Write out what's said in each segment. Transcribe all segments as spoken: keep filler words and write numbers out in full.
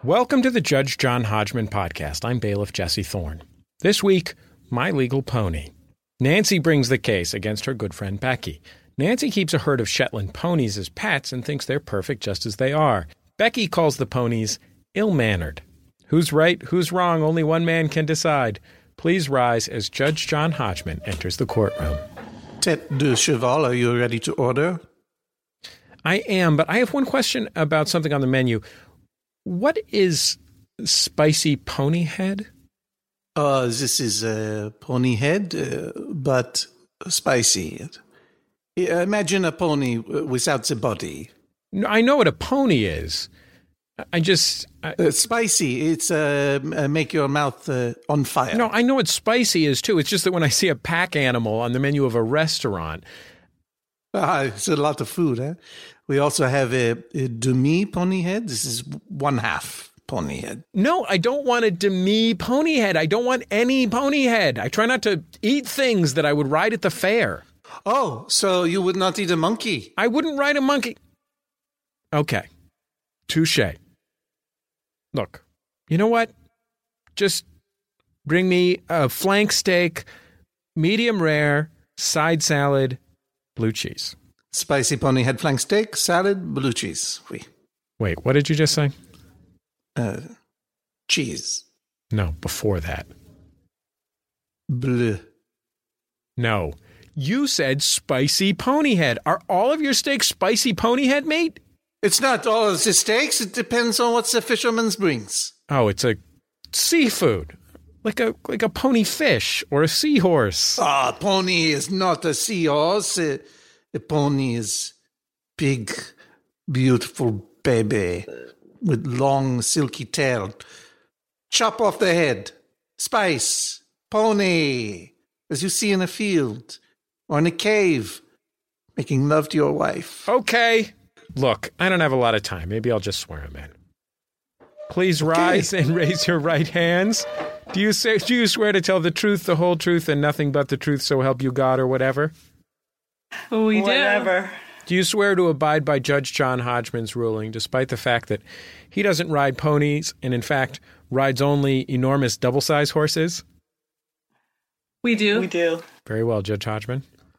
Welcome to the Judge John Hodgman podcast. I'm bailiff Jesse Thorne. This week, My Legal Pony. Nancy brings the case against her good friend Becky. Nancy keeps a herd of Shetland ponies as pets and thinks they're perfect just as they are. Becky calls the ponies ill-mannered. Who's right, who's wrong, only one man can decide. Please rise as Judge John Hodgman enters the courtroom. Tête de cheval, are you ready to order? I am, but I have one question about something on the menu. What is spicy pony head? Uh, this is a pony head, uh, but spicy. Yeah, imagine a pony without the body. No, I know what a pony is. I just... I, uh, spicy, it's uh, make your mouth uh, on fire. No, I know what spicy is, too. It's just that when I see a pack animal on the menu of a restaurant... Ah, it's a lot of food, huh? We also have a, a demi pony head. This is one half pony head. No, I don't want a demi pony head. I don't want any pony head. I try not to eat things that I would ride at the fair. Oh, so you would not eat a monkey? I wouldn't ride a monkey. Okay. Touché. Look, you know what? Just bring me a flank steak, medium rare, side salad, blue cheese. Spicy pony head flank steak, salad, blue cheese. Oui. Wait, what did you just say? Uh, cheese. No, before that. Bleu. No. You said spicy pony head. Are all of your steaks spicy pony head, mate? It's not all of the steaks. It depends on what the fisherman's brings. Oh, it's a seafood. Like a like a pony fish or a seahorse. Ah, pony is not a seahorse. A, a pony is big, beautiful baby with long, silky tail. Chop off the head. Spice. Pony. As you see in a field or in a cave, making love to your wife. Okay. Look, I don't have a lot of time. Maybe I'll just swear him in. Please rise okay. and raise your right hands. Do you say, do you swear to tell the truth, the whole truth, and nothing but the truth, so help you God, or whatever? We Whatever. do. Do you swear to abide by Judge John Hodgman's ruling, despite the fact that he doesn't ride ponies and, in fact, rides only enormous double-sized horses? We do. We do. Very well, Judge Hodgman.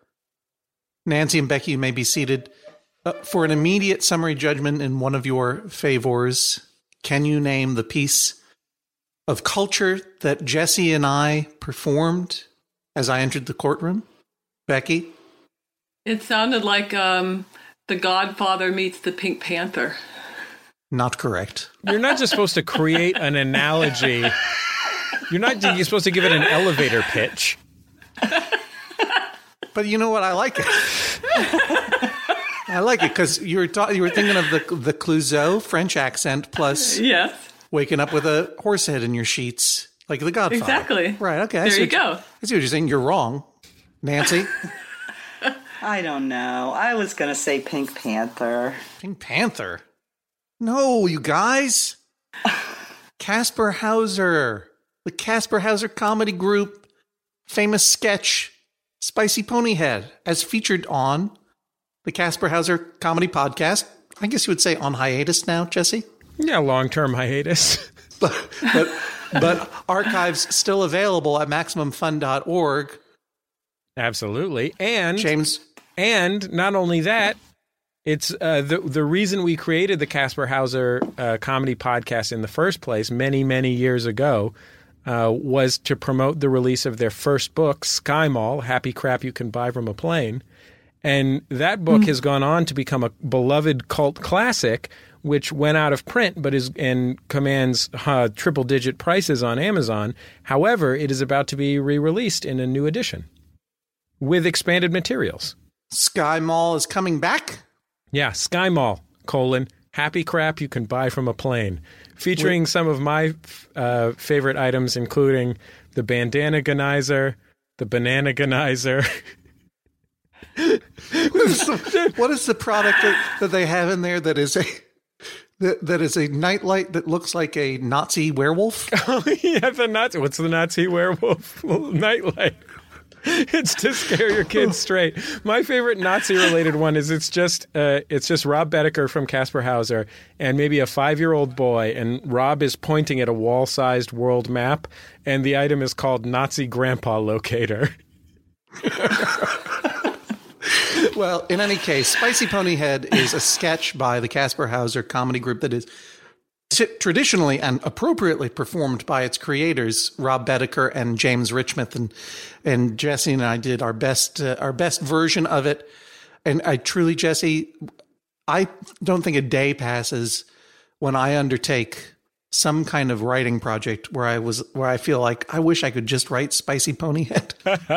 Nancy and Becky, you may be seated. Uh, for an immediate summary judgment in one of your favors, can you name the piece of culture that Jesse and I performed as I entered the courtroom? Becky? It sounded like um, The Godfather meets the Pink Panther. Not correct. You're not just supposed to create an analogy. You're not you're supposed to give it an elevator pitch. But you know what? I like it. I like it because you were ta- you were thinking of the the Clouseau French accent plus yes. waking up with a horse head in your sheets like the Godfather. Exactly. Right. Okay. There you go. I see what you're saying. You're wrong, Nancy. I don't know. I was going to say Pink Panther. Pink Panther? No, you guys. Casper Hauser. The Casper Hauser Comedy Group. Famous sketch, Spicy Pony Head, as featured on the Casper Hauser Comedy Podcast. I guess you would say on hiatus now, Jesse? Yeah, long-term hiatus. but, but, but archives still available at maximum fun dot org. Absolutely. And James, and not only that, it's uh, the the reason we created the Casper Hauser uh, Comedy Podcast in the first place many, many years ago uh, was to promote the release of their first book, Sky Mall, Happy Crap You Can Buy from a Plane. And that book mm-hmm. has gone on to become a beloved cult classic, which went out of print but is and commands uh, triple-digit prices on Amazon. However, it is about to be re-released in a new edition with expanded materials. Sky Mall is coming back? Yeah, Sky Mall, colon, Happy Crap You Can Buy from a Plane, featuring Wait. some of my uh, favorite items, including the bandana ganizer, the banana ganizer. what, is the, what is the product that, that they have in there that is a that, that is a nightlight that looks like a Nazi werewolf? Oh, yeah, the Nazi. What's the Nazi werewolf nightlight? It's to scare your kids straight. My favorite Nazi-related one is it's just uh, it's just Rob Bedecker from Kaspar Hauser and maybe a five-year-old boy, and Rob is pointing at a wall-sized world map, and the item is called Nazi Grandpa Locator. Well, in any case, Spicy Pony Head is a sketch by the Kaspar Hauser comedy group that is t- traditionally and appropriately performed by its creators, Rob Bedecker and James Richmond, and and Jesse and I did our best uh, our best version of it. And I truly, Jesse, I don't think a day passes when I undertake some kind of writing project where I was where I feel like I wish I could just write Spicy Pony Head.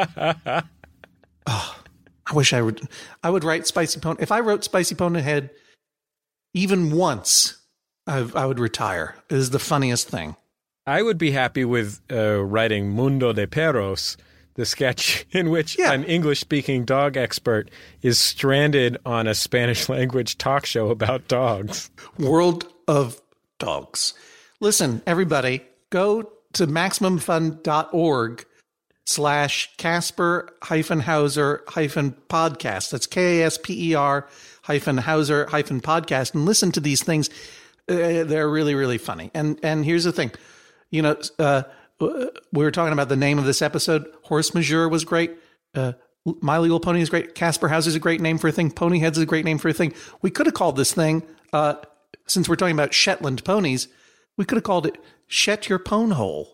Oh, I wish I would. I would write Spicy Pony. If I wrote Spicy Pony Head even once, I, I would retire. It is the funniest thing. I would be happy with uh, writing Mundo de Perros, the sketch in which Yeah. an English-speaking dog expert is stranded on a Spanish-language talk show about dogs. World of Dogs. Listen, everybody, go to MaximumFun.org slash Casper hyphen Hauser hyphen podcast. That's K A S P E R hyphen Hauser hyphen podcast, and listen to these things. Uh, they're really, really funny. And and here's the thing. You know, uh, we were talking about the name of this episode. Horse Majeure was great. Uh, My Little Pony is great. Kaspar Hauser is a great name for a thing. Ponyheads is a great name for a thing. We could have called this thing, uh, since we're talking about Shetland ponies, we could have called it Shet Your Pone Hole.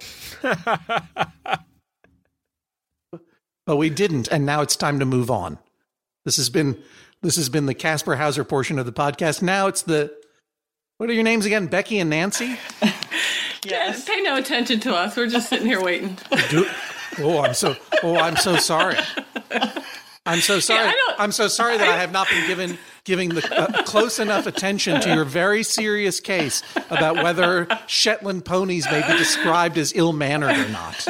But we didn't, and now it's time to move on. This has been this has been the Kaspar Hauser portion of the podcast. Now it's the, what are your names again? Becky and Nancy? Yes. Pay no attention to us. We're just sitting here waiting. Do, oh, I'm so oh, I'm so sorry. I'm so sorry. Yeah, I don't- I'm so sorry that I have not been given giving the uh, close enough attention to your very serious case about whether Shetland ponies may be described as ill-mannered or not.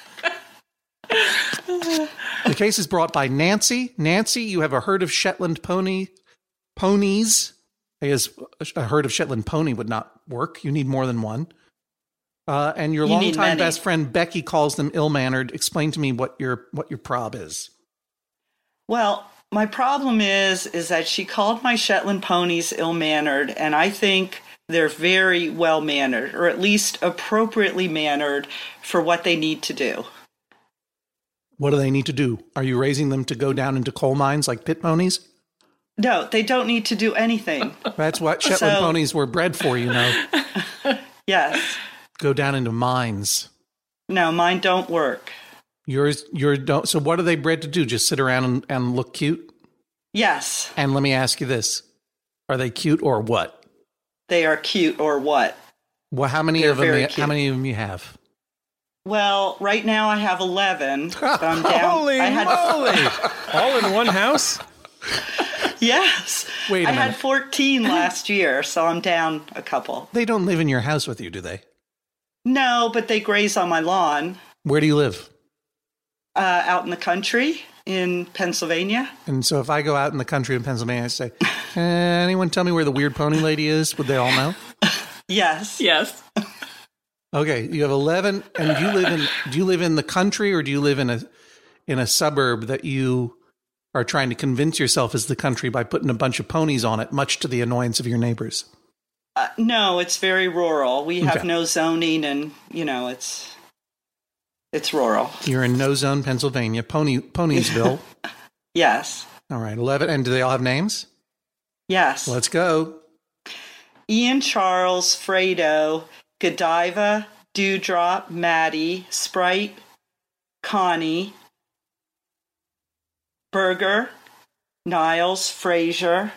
The case is brought by Nancy. Nancy, you have a herd of Shetland pony ponies. I guess a herd of Shetland pony would not work. You need more than one. Uh, and your You need longtime many. best friend Becky calls them ill-mannered. Explain to me what your what your prob is. Well, my problem is is that she called my Shetland ponies ill-mannered, and I think they're very well-mannered, or at least appropriately mannered for what they need to do. What do they need to do? Are you raising them to go down into coal mines like pit ponies? No, they don't need to do anything. That's what Shetland So- ponies were bred for, you know. Yes. Go down into mines. No, mine don't work. Yours, your don't. So what are they bred to do? Just sit around and, and look cute? Yes, And let me ask you this: are they cute or what? they are cute or what? Well, how many They're of them? very How cute. many of them you have? Well, right now I have eleven. But I'm down. Holy I had, moly! All in one house? Yes. Wait a I minute. had fourteen last year, so I'm down a couple. They don't live in your house with you, do they? No, but they graze on my lawn Where do you live? uh, out in the country in Pennsylvania. And so if I go out in the country in Pennsylvania, I say, eh, anyone tell me where the weird pony lady is? Would they all know? Yes. Yes. Okay, you have eleven, and do you live in do you live in the country, or do you live in a in a suburb that you are trying to convince yourself is the country by putting a bunch of ponies on it, much to the annoyance of your neighbors? Uh, no, it's very rural. We have Okay. no zoning, and you know it's it's rural. You're in no zone, Pennsylvania, Pony Poniesville. Yes. All right, eleven, and do they all have names? Yes. Let's go. Ian, Charles, Fredo, Godiva, Dewdrop, Maddie, Sprite, Connie, Burger, Niles, Fraser,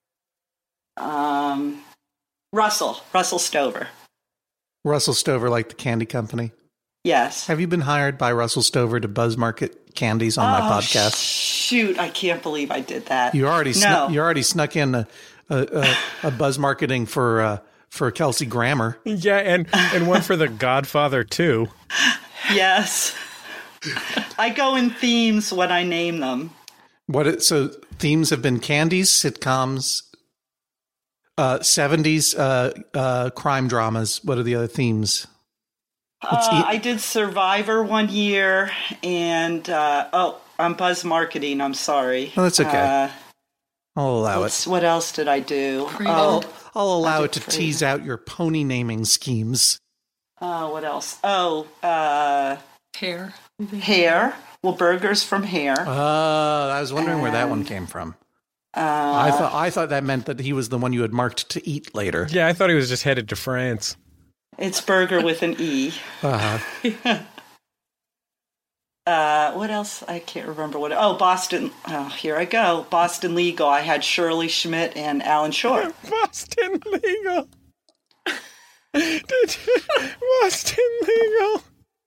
um, Russell, Russell Stover. Russell Stover, like the candy company. Yes. Have you been hired by Russell Stover to buzz market candies on my Oh, podcast? Shoot, I can't believe I did that. You already no. snuck, you already snuck in a a, a, a buzz marketing for uh, for Kelsey Grammer. Yeah, and, and one for The Godfather, too. Yes. I go in themes when I name them. What it, so themes have been candies, sitcoms, uh, seventies uh, uh, crime dramas. What are the other themes? Uh, I did Survivor one year, and uh, oh, I'm Buzz Marketing. I'm sorry. Oh, that's okay. Uh, I'll allow let's- it. What else did I do? Freedom. Oh, I'll allow I it did to Freedom. tease out your pony naming schemes. uh, what else? Oh, uh, Hair. Hair. Well, burgers from Hair. Uh, I was wondering where that one came from. Uh, I thought I thought that meant that he was the one you had marked to eat later. Yeah, I thought he was just headed to France. It's burger with an E. Uh-huh. Uh, what else? I can't remember what. Oh, Boston. Oh, here I go. Boston Legal. I had Shirley Schmidt and Alan Shore. Boston Legal. Did you, Boston Legal.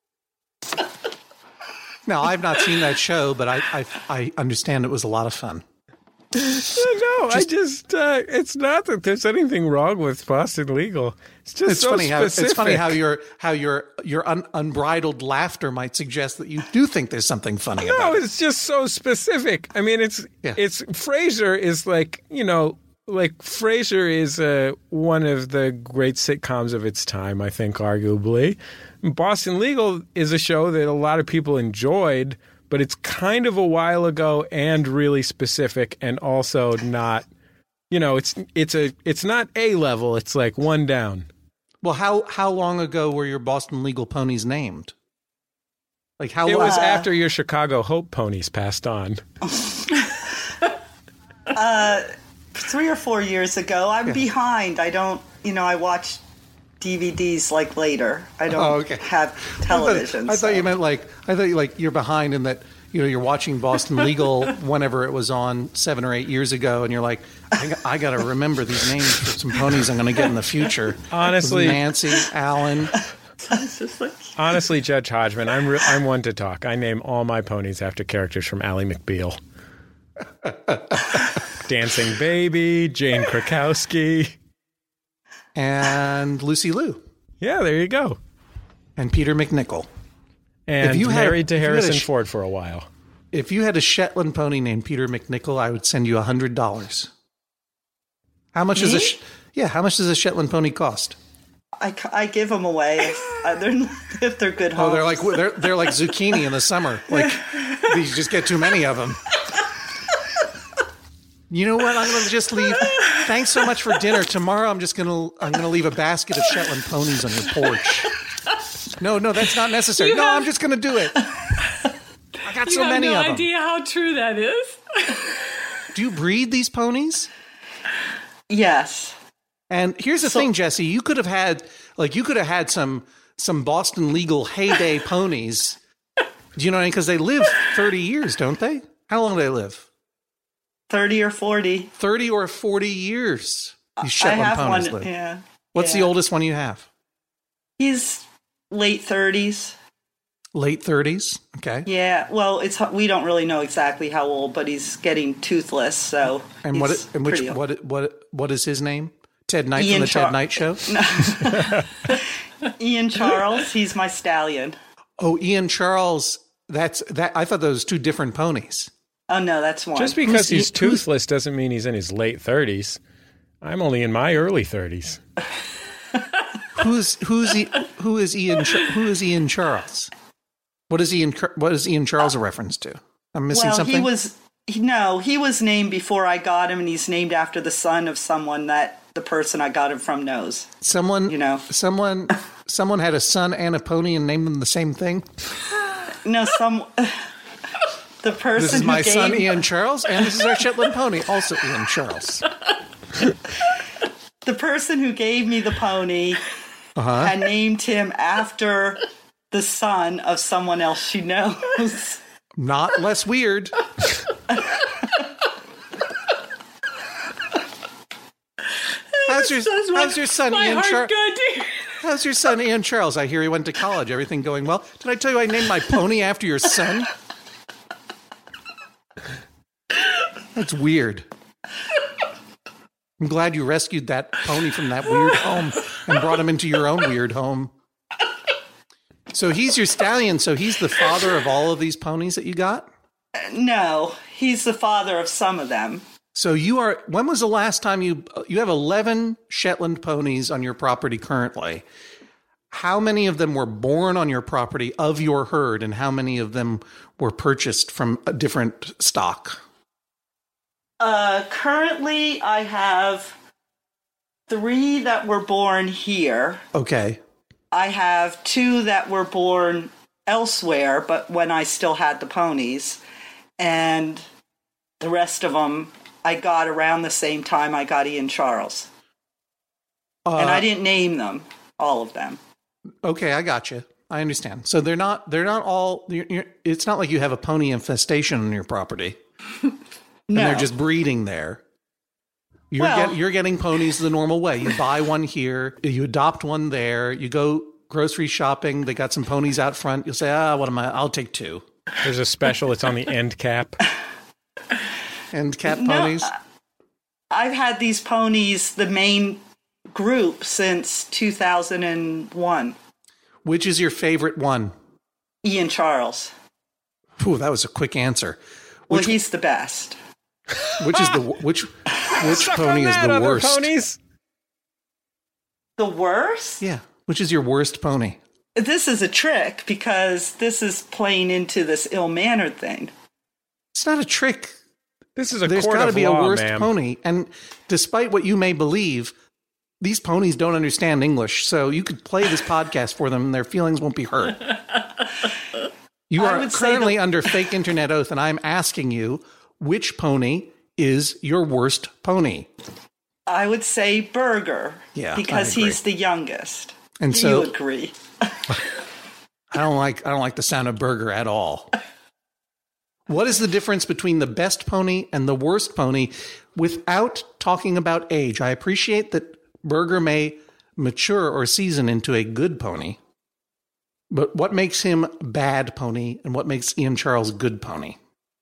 Now, I've not seen that show, but I, I I understand it was a lot of fun. No, I just, uh, it's not that there's anything wrong with Boston Legal. It's just It's so funny how specific. it's funny how your how your your un, unbridled laughter might suggest that you do think there's something funny No, about it. it's just so specific. I mean, it's Yeah. it's Frasier is like, you know, like Frasier is uh, one of the great sitcoms of its time, I think, arguably. Boston Legal is a show that a lot of people enjoyed, but it's kind of a while ago and really specific, and also not, you know, it's it's a it's not A level. It's like one down. Well, how how long ago were your Boston Legal ponies named? Like how It long? was after your Chicago Hope ponies passed on. Three or four years ago. I'm behind. I don't, you know, I watch D V Ds like later. I don't Oh, okay. have television. I thought, I thought so- you meant like I thought you like you're behind in that you know you're watching Boston Legal whenever it was on seven or eight years ago, and you're like, I got, I got to remember these names for some ponies I'm going to get in the future. Honestly- Nancy, Alan. It's just like, Honestly, Judge Hodgman, I'm re- I'm one to talk. I name all my ponies after characters from Ally McBeal. Dancing Baby, Jane Krakowski. And Lucy Liu Yeah, there you go. and Peter McNichol. And If you had- married to if you had a Harrison sh- Ford for a while. If you had a Shetland pony named Peter McNichol, I would send you a hundred dollars. How much is a Me? sh- yeah? How much does a Shetland pony cost? I, c- I give them away if, uh, they're, if they're good Oh, homes. they're like they're they're like zucchini in the summer. Like you just get too many of them. You know what? I'm going to just leave. Thanks so much for dinner. Tomorrow, I'm just going to I'm going to leave a basket of Shetland ponies on your porch. No, no, that's not necessary. You no, have- I'm just going to do it. I got you so have many no of them. idea how true that is. Do you breed these ponies? Yes. And here's the So- thing, Jesse. You could have had like you could have had some some Boston Legal heyday ponies. Do you know what I mean? Because they live thirty years, don't they? How long do they live? thirty or forty. thirty or forty years. These I Shetland have ponies one. live. Yeah. What's the Yeah. oldest one you have? He's late thirties. Late thirties. Okay. Yeah. Well, it's we don't really know exactly how old, but he's getting toothless. So And he's what? And which? pretty old. What? What? What is his name? Ted Knight Ian from the Char- Ted Knight Show. Ian Charles. He's my stallion. Oh, Ian Charles. That's that. I thought those was two different ponies. Oh no, that's one. Just because Who's- he's who's- toothless doesn't mean he's in his late thirties. I'm only in my early thirties. Who's who's he, who is Ian? Char- Who is Ian Charles? What is Ian? Char- What is Ian Charles a reference to? I'm missing well, something. he was he, no, he was named before I got him, and he's named after the son of someone that the person I got him from knows. someone. you know. Someone. Someone had a son and a pony and named them the same thing. No, some the person This is who my gave, son Ian Charles, and this is our Shetland pony, also Ian Charles. the person who gave me the pony Uh-huh. had named him after the son of someone else she knows. Not less weird. How's your That's my- How's your son my Ian heart Charles? good to hear. How's your son Ian Charles? I hear he went to college. Everything going well? Did I tell you I named my pony after your son? That's weird. I'm glad you rescued that pony from that weird home and brought him into your own weird home. So he's your stallion. So he's the father of all of these ponies that you got? No, he's the father of some of them. So you are, when was the last time you, you have eleven Shetland ponies on your property currently. how many of them were born on your property of your herd, and how many of them were purchased from a different stock? Uh, currently, I have three that were born here. Okay. I have two that were born elsewhere, but when I still had the ponies. And the rest of them I got around the same time I got Ian Charles. Uh, and I didn't name them, all of them. Okay, I got you. I understand. So they're not they're not all you're, you're, it's not like you have a pony infestation on your property. No. And they're just breeding there. You're well, get, you're getting ponies the normal way. You buy one here, you adopt one there, you go grocery shopping, they got some ponies out front. You'll say, "Ah, what am I? I'll take two." There's a special, it's on the end cap. End cap ponies? No, I've had these ponies, the main group, since two thousand one. Which is your favorite one? Ian Charles. Ooh, that was a quick answer. Which, Which, well, he's the best. Which is the which which Suck pony on is that, the other worst? Ponies. The worst? Yeah. Which is your worst pony? This is a trick because this is playing into this ill-mannered thing. It's not a trick. This is a There's court got to of be law, a worst ma'am. pony. And despite what you may believe, these ponies don't understand English. So you could play this podcast for them and their feelings won't be hurt. You I are would say currently that- under fake internet oath, and I'm asking you, which pony is your worst pony? I would say Burger. Yeah, I because agree. he's the youngest. And so you agree. I don't like I don't like the sound of Burger at all. What is the difference between the best pony and the worst pony without talking about age? I appreciate that Burger may mature or season into a good pony, but what makes him bad pony and what makes Ian Charles good pony?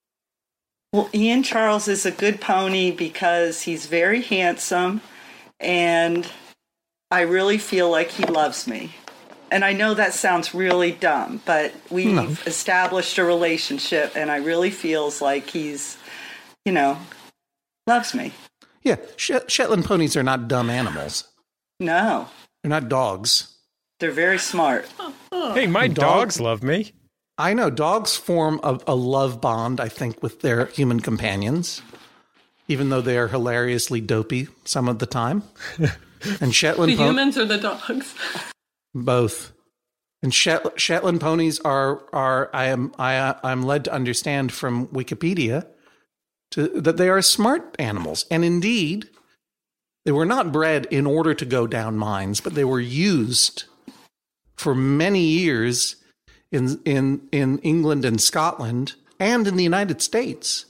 Well, Ian Charles is a good pony because he's very handsome, and I really feel like he loves me. And I know that sounds really dumb, but we've No. established a relationship, and I really feels like he's, you know, loves me. Yeah, Shet- Shetland ponies are not dumb animals. No, They're not dogs. they're very smart. Hey, my Dog- dogs love me. I know dogs form a, a love bond, I think, with their human companions, even though they are hilariously dopey some of the time. And Shetland The ponies, humans or the dogs? both. And Shet- Shetland ponies are are I am I I'm led to understand from Wikipedia to that they are smart animals, and indeed, they were not bred in order to go down mines, but they were used for many years in in in England and Scotland and in the United States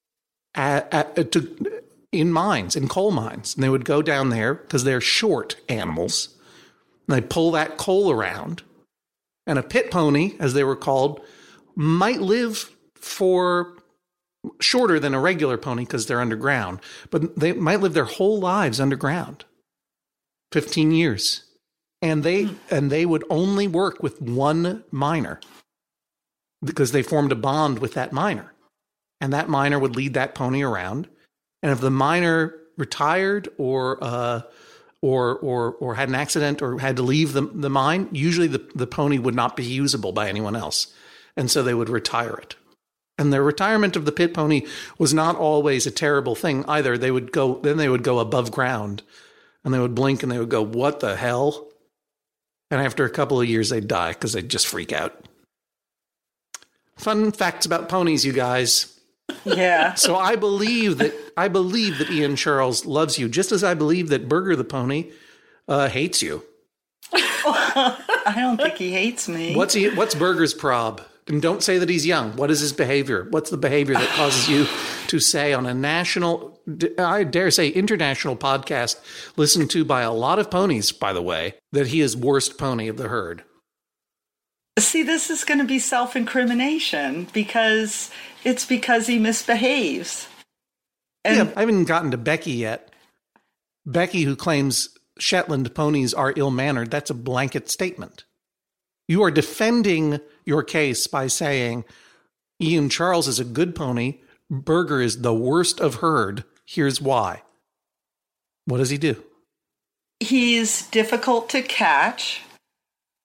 at, at, to, in mines, in coal mines. And they would go down there because they're short animals. And they pull that coal around. And a pit pony, as they were called, might live for shorter than a regular pony because they're underground. But they might live their whole lives underground, fifteen years. And they and they would only work with one miner because they formed a bond with that miner. And that miner would lead that pony around. And if the miner retired or uh, or or or had an accident or had to leave the, the mine, usually the, the pony would not be usable by anyone else. And so they would retire it. And the retirement of the pit pony was not always a terrible thing either. They would go, then they would go above ground and they would blink and they would go, "What the hell?" And after a couple of years, they'd die because they'd just freak out. Fun facts about ponies, you guys. Yeah. So I believe that I believe that Ian Charles loves you, just as I believe that Burger the pony uh, hates you. I don't think he hates me. What's he? What's Burger's prob? And don't say that he's young. What is his behavior? What's the behavior that causes you to say on a national, I dare say international podcast, listened to by a lot of ponies, by the way, that he is worst pony of the herd? See, this is going to be self-incrimination because it's because he misbehaves. And Yeah, I haven't even gotten to Becky yet. Becky, who claims Shetland ponies are ill-mannered, that's a blanket statement. You are defending your case by saying Ian Charles is a good pony, Burger is the worst of herd. Here's why. What does he do? he's difficult to catch.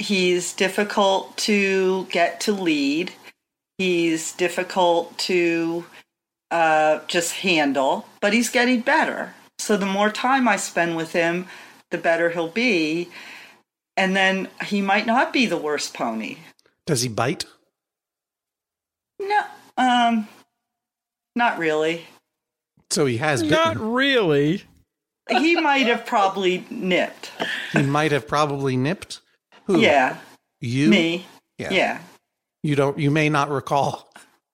he's difficult to get to lead. He's difficult to uh, just handle, but he's getting better. So the more time I spend with him, the better he'll be. And then he might not be the worst pony. Does he bite? No, um, not really. So he has bitten. Not really. He might have probably nipped. He might have probably nipped? Who? Yeah. You? Me. Yeah. Yeah. You don't, you may not recall.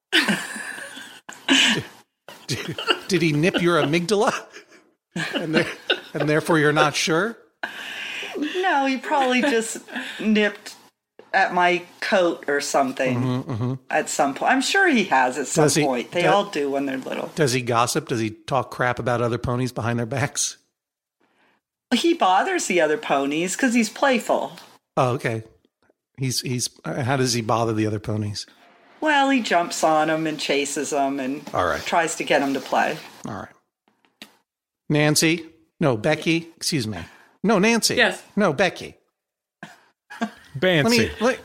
did, did, did he nip your amygdala? And, there, and therefore you're not sure? No, he probably just nipped at my coat or something Mm-hmm, mm-hmm. at some point. I'm sure he has at some Does he- point. They do- all do when they're little. Does he gossip? Does he talk crap about other ponies behind their backs? He bothers the other ponies because he's playful. Oh, okay. He's, he's, uh, how does he bother the other ponies? Well, he jumps on them and chases them and All right. tries to get them to play. All right. Nancy? No, Becky? Excuse me. No, Nancy. Yes. No, Becky. Bancy. Let me. Let,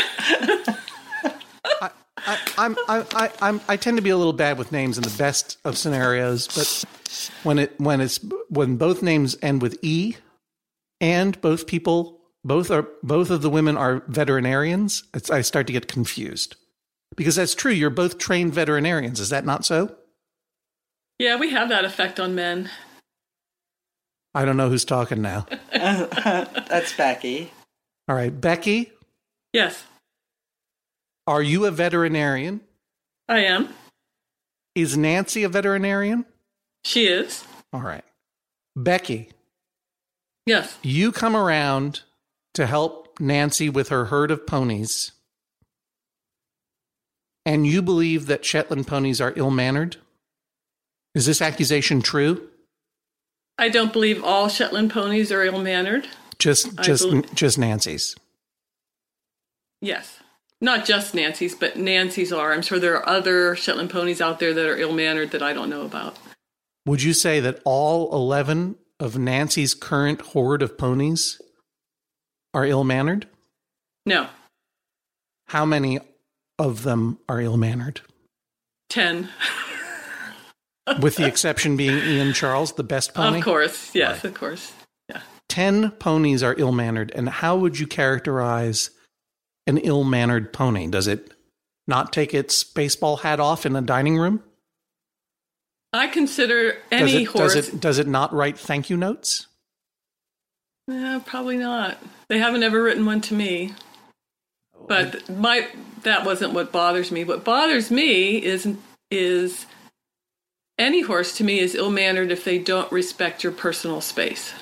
I, I, I'm, I, I, I'm, I tend to be a little bad with names in the best of scenarios, but when it, when it's, when both names end with E, and both people, both are, both of the women are veterinarians, it's, I start to get confused. Because that's true. You're both trained veterinarians. Is that not so? Yeah, we have that effect on men. I don't know who's talking now. That's Becky. All right, Becky, Yes, are you a veterinarian? I am. Is Nancy a veterinarian? She is. All right. Becky, Yes. you come around to help Nancy with her herd of ponies, and you believe that Shetland ponies are ill-mannered? Is this accusation true? I don't believe all Shetland ponies are ill-mannered. Just, I just, believe- just Nancy's. Yes. Not just Nancy's, but Nancy's are. I'm sure there are other Shetland ponies out there that are ill-mannered that I don't know about. Would you say that all eleven of Nancy's current horde of ponies are ill-mannered? No. How many of them are ill-mannered? Ten. With the exception being Ian Charles, the best pony? Of course. Yes, Right. of course. Yeah. Ten ponies are ill-mannered. And how would you characterize an ill-mannered pony? Does it not take its baseball hat off in a dining room? I consider Does any it, horse... does it, does it not write thank you notes? No, probably not. They haven't ever written one to me. But my that wasn't what bothers me. What bothers me is is any horse to me is ill-mannered if they don't respect your personal space.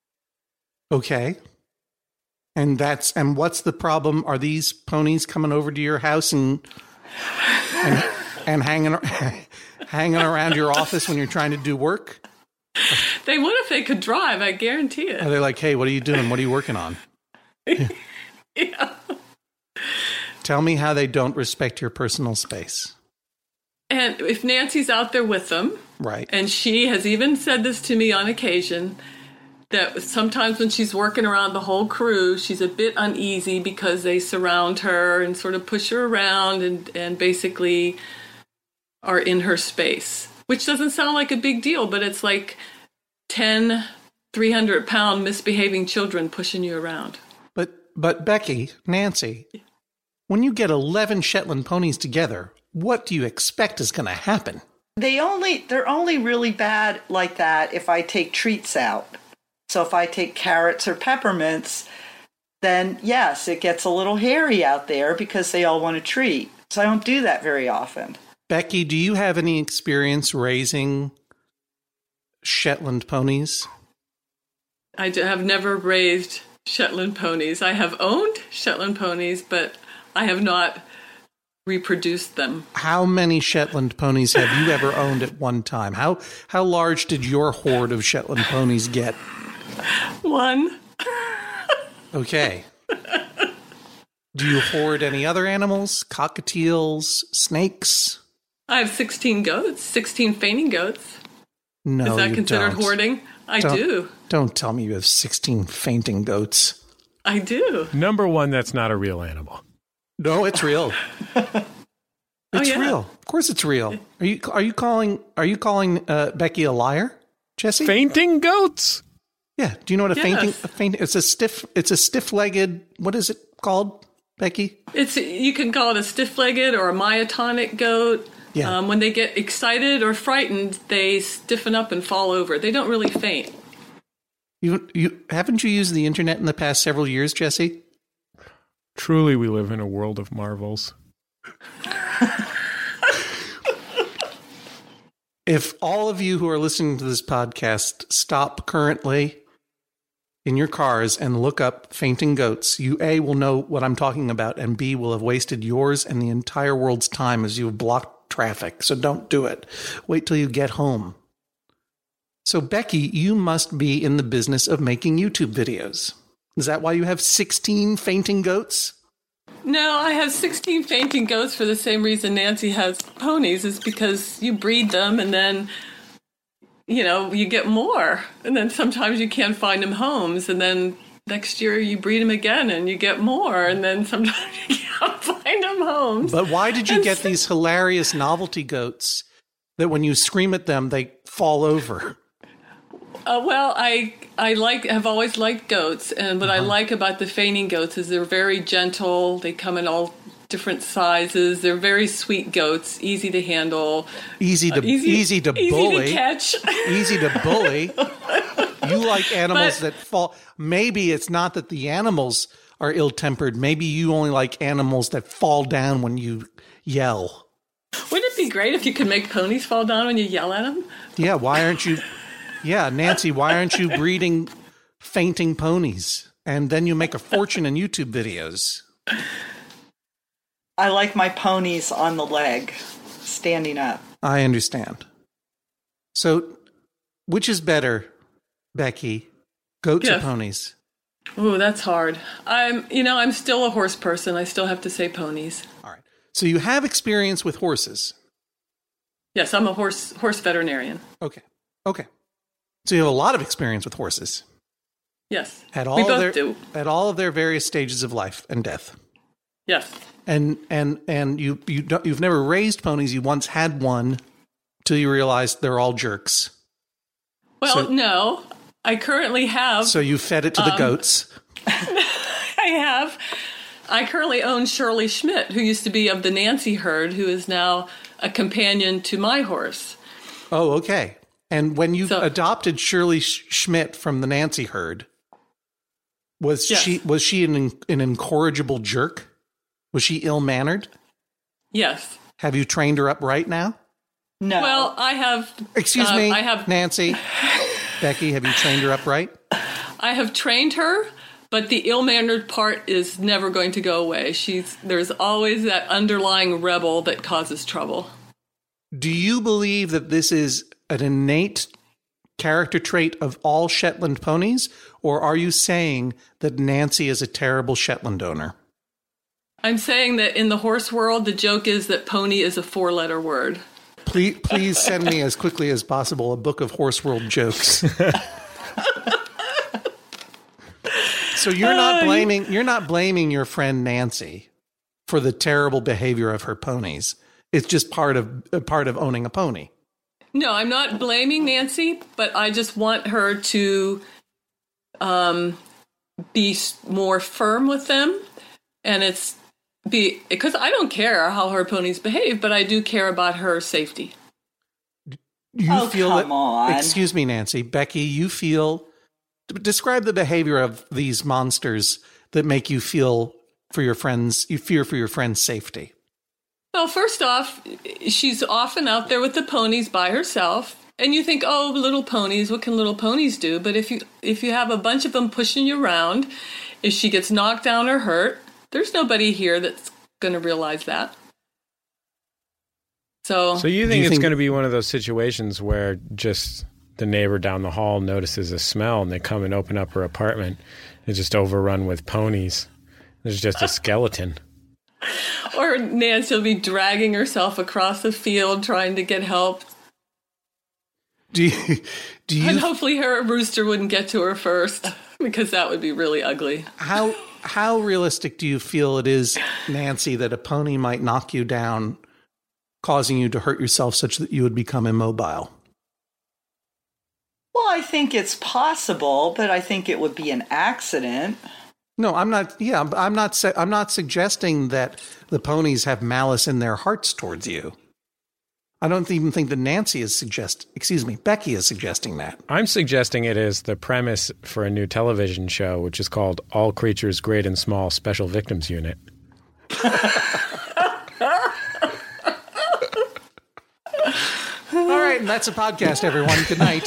Okay. And that's and what's the problem? Are these ponies coming over to your house and and, and hanging hanging around your office when you're trying to do work? They would if they could drive, I guarantee it. Are they like, hey, what are you doing? What are you working on? Yeah. Tell me how they don't respect your personal space. And if Nancy's out there with them, Right. and she has even said this to me on occasion, that sometimes when she's working around the whole crew, she's a bit uneasy because they surround her and sort of push her around and, and basically are in her space, which doesn't sound like a big deal, but it's like ten, three hundred pound misbehaving children pushing you around. But but Becky, Nancy, when you get eleven Shetland ponies together, what do you expect is going to happen? They only they're only really bad like that if I take treats out. So if I take carrots or peppermints, then yes, it gets a little hairy out there because they all want a treat. So I don't do that very often. Becky, do you have any experience raising Shetland ponies? I d- have never raised Shetland ponies. I have owned Shetland ponies, but I have not reproduced them. How many Shetland ponies have you ever owned at one time? How how large did your horde of Shetland ponies get? One. Okay. Do you hoard any other animals? Cockatiels, snakes? I have sixteen goats, sixteen fainting goats. No, Is that you considered don't. hoarding? I Don't- do. Don't tell me you have sixteen fainting goats. I do. Number one, that's not a real animal. No, it's real. It's yeah. real. Of course, it's real. Are you are you calling are you calling uh, Becky a liar, Jesse? Fainting goats. Yeah. Do you know what a Yes. fainting a faint? It's a stiff. It's a stiff-legged. What is it called, Becky? It's you can call it a stiff-legged or a myotonic goat. Yeah. Um, when they get excited or frightened, they stiffen up and fall over. They don't really faint. You you haven't you used the internet in the past several years, Jesse? Truly, we live in a world of marvels. If all of you who are listening to this podcast stop currently in your cars and look up fainting goats, you A, will know what I'm talking about, and B, will have wasted yours and the entire world's time as you have blocked traffic. So don't do it. Wait till you get home. So, Becky, you must be in the business of making YouTube videos. Is that why you have sixteen fainting goats? No, I have sixteen fainting goats for the same reason Nancy has ponies, is because you breed them and then, you know, you get more. And then sometimes you can't find them homes. And then next year you breed them again and you get more. And then sometimes you can't find them homes. But why did you And get so- these hilarious novelty goats that when you scream at them, they fall over? Uh, well, I I like have always liked goats, and what I like about the fainting goats is they're very gentle. They come in all different sizes. They're very sweet goats, easy to handle, Easy to uh, easy, easy to easy bully. to catch. Easy to bully. You like animals But- that fall. Maybe it's not that the animals are ill-tempered. Maybe you only like animals that fall down when you yell. Wouldn't it be great if you could make ponies fall down when you yell at them? Yeah, why aren't you? Yeah, Nancy, why aren't you breeding fainting ponies? And then you make a fortune in YouTube videos. I like my ponies on the leg, standing up. I understand. So, which is better, Becky? Goats or Yes. ponies? Ooh, that's hard. I'm, you know, I'm still a horse person. I still have to say ponies. All right. So you have experience with horses. Yes, I'm a horse horse veterinarian. Okay. Okay. So you have a lot of experience with horses Yes, at all we of both their do. at all of their various stages of life and death. Yes. And and and you you don't, you've never raised ponies. You once had one till you realized they're all jerks. Well, So- no, I currently have. So you fed it to the Um, goats. I have. I currently own Shirley Schmidt, who used to be of the Nancy herd, who is now a companion to my horse. Oh, okay. And when you So- adopted Shirley Sch- Schmidt from the Nancy herd, was Yes. she was she an an incorrigible jerk? Was she ill mannered? Yes. Have you trained her up right now? No. Well, I have. Excuse uh, me, I have. Nancy. Becky, have you trained her up right? I have trained her, but the ill-mannered part is never going to go away. She's there's always that underlying rebel that causes trouble. Do you believe that this is an innate character trait of all Shetland ponies, or are you saying that Nancy is a terrible Shetland owner? I'm saying that in the horse world, the joke is that pony is a four-letter word. Please, please send me as quickly as possible a book of horse world jokes. So you're not blaming you're not blaming your friend Nancy for the terrible behavior of her ponies. It's just part of a part of owning a pony. No, I'm not blaming Nancy, but I just want her to um, be s- more firm with them. And it's be because I don't care how her ponies behave, but I do care about her safety. You Oh, feel come that, on. Excuse me, Nancy. Becky, you feel describe the behavior of these monsters that make you feel for your friends, you fear for your friend's safety. Well, first off, she's often out there with the ponies by herself. And you think, oh, little ponies, what can little ponies do? But if you if you have a bunch of them pushing you around, if she gets knocked down or hurt, there's nobody here that's going to realize that. So, So you Do think you it's think- going to be one of those situations where just the neighbor down the hall notices a smell and they come and open up her apartment and just overrun with ponies. There's just a skeleton. or Nancy will be dragging herself across the field trying to get help. Do you do And you hopefully her rooster wouldn't get to her first. because that would be really ugly. How how realistic do you feel it is, Nancy, that a pony might knock you down, causing you to hurt yourself such that you would become immobile? Well, I think it's possible, but I think it would be an accident. No, I'm not. Yeah, I'm not. Su- I'm not suggesting that the ponies have malice in their hearts towards you. I don't even think that Nancy is suggest. Excuse me, Becky is suggesting that. I'm suggesting it is the premise for a new television show, which is called All Creatures Great and Small Special Victims Unit. All right, and that's a podcast, everyone. Good night.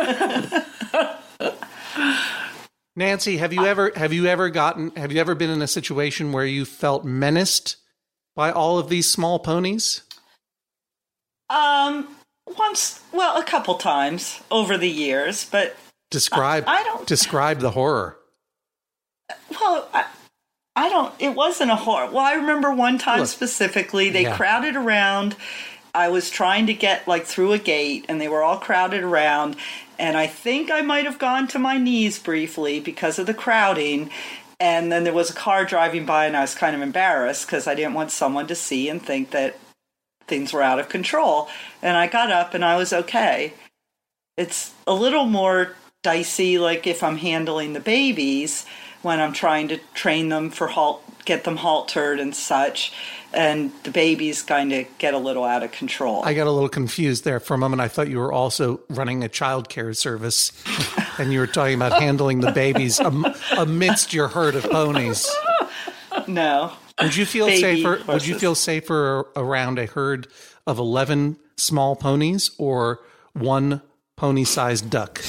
Nancy, have you ever have you ever gotten have you ever been in a situation where you felt menaced by all of these small ponies? Um, once, well, a couple times over the years, but Describe I, I don't describe the horror. Well, I, I don't. It wasn't a horror. Well, I remember one time Look, specifically. They yeah. crowded around. I was trying to get like through a gate, and they were all crowded around. And I think I might have gone to my knees briefly because of the crowding. And then there was a car driving by, and I was kind of embarrassed because I didn't want someone to see and think that things were out of control. And I got up, and I was okay. It's a little more dicey, like if I'm handling the babies when I'm trying to train them for halt, get them haltered and such. And the babies kind of get a little out of control. I got a little confused there for a moment. I thought you were also running a child care service, and you were talking about handling the babies am- amidst your herd of ponies. No. Would you feel Baby safer? horses. Would you feel safer around a herd of eleven small ponies or one pony-sized duck?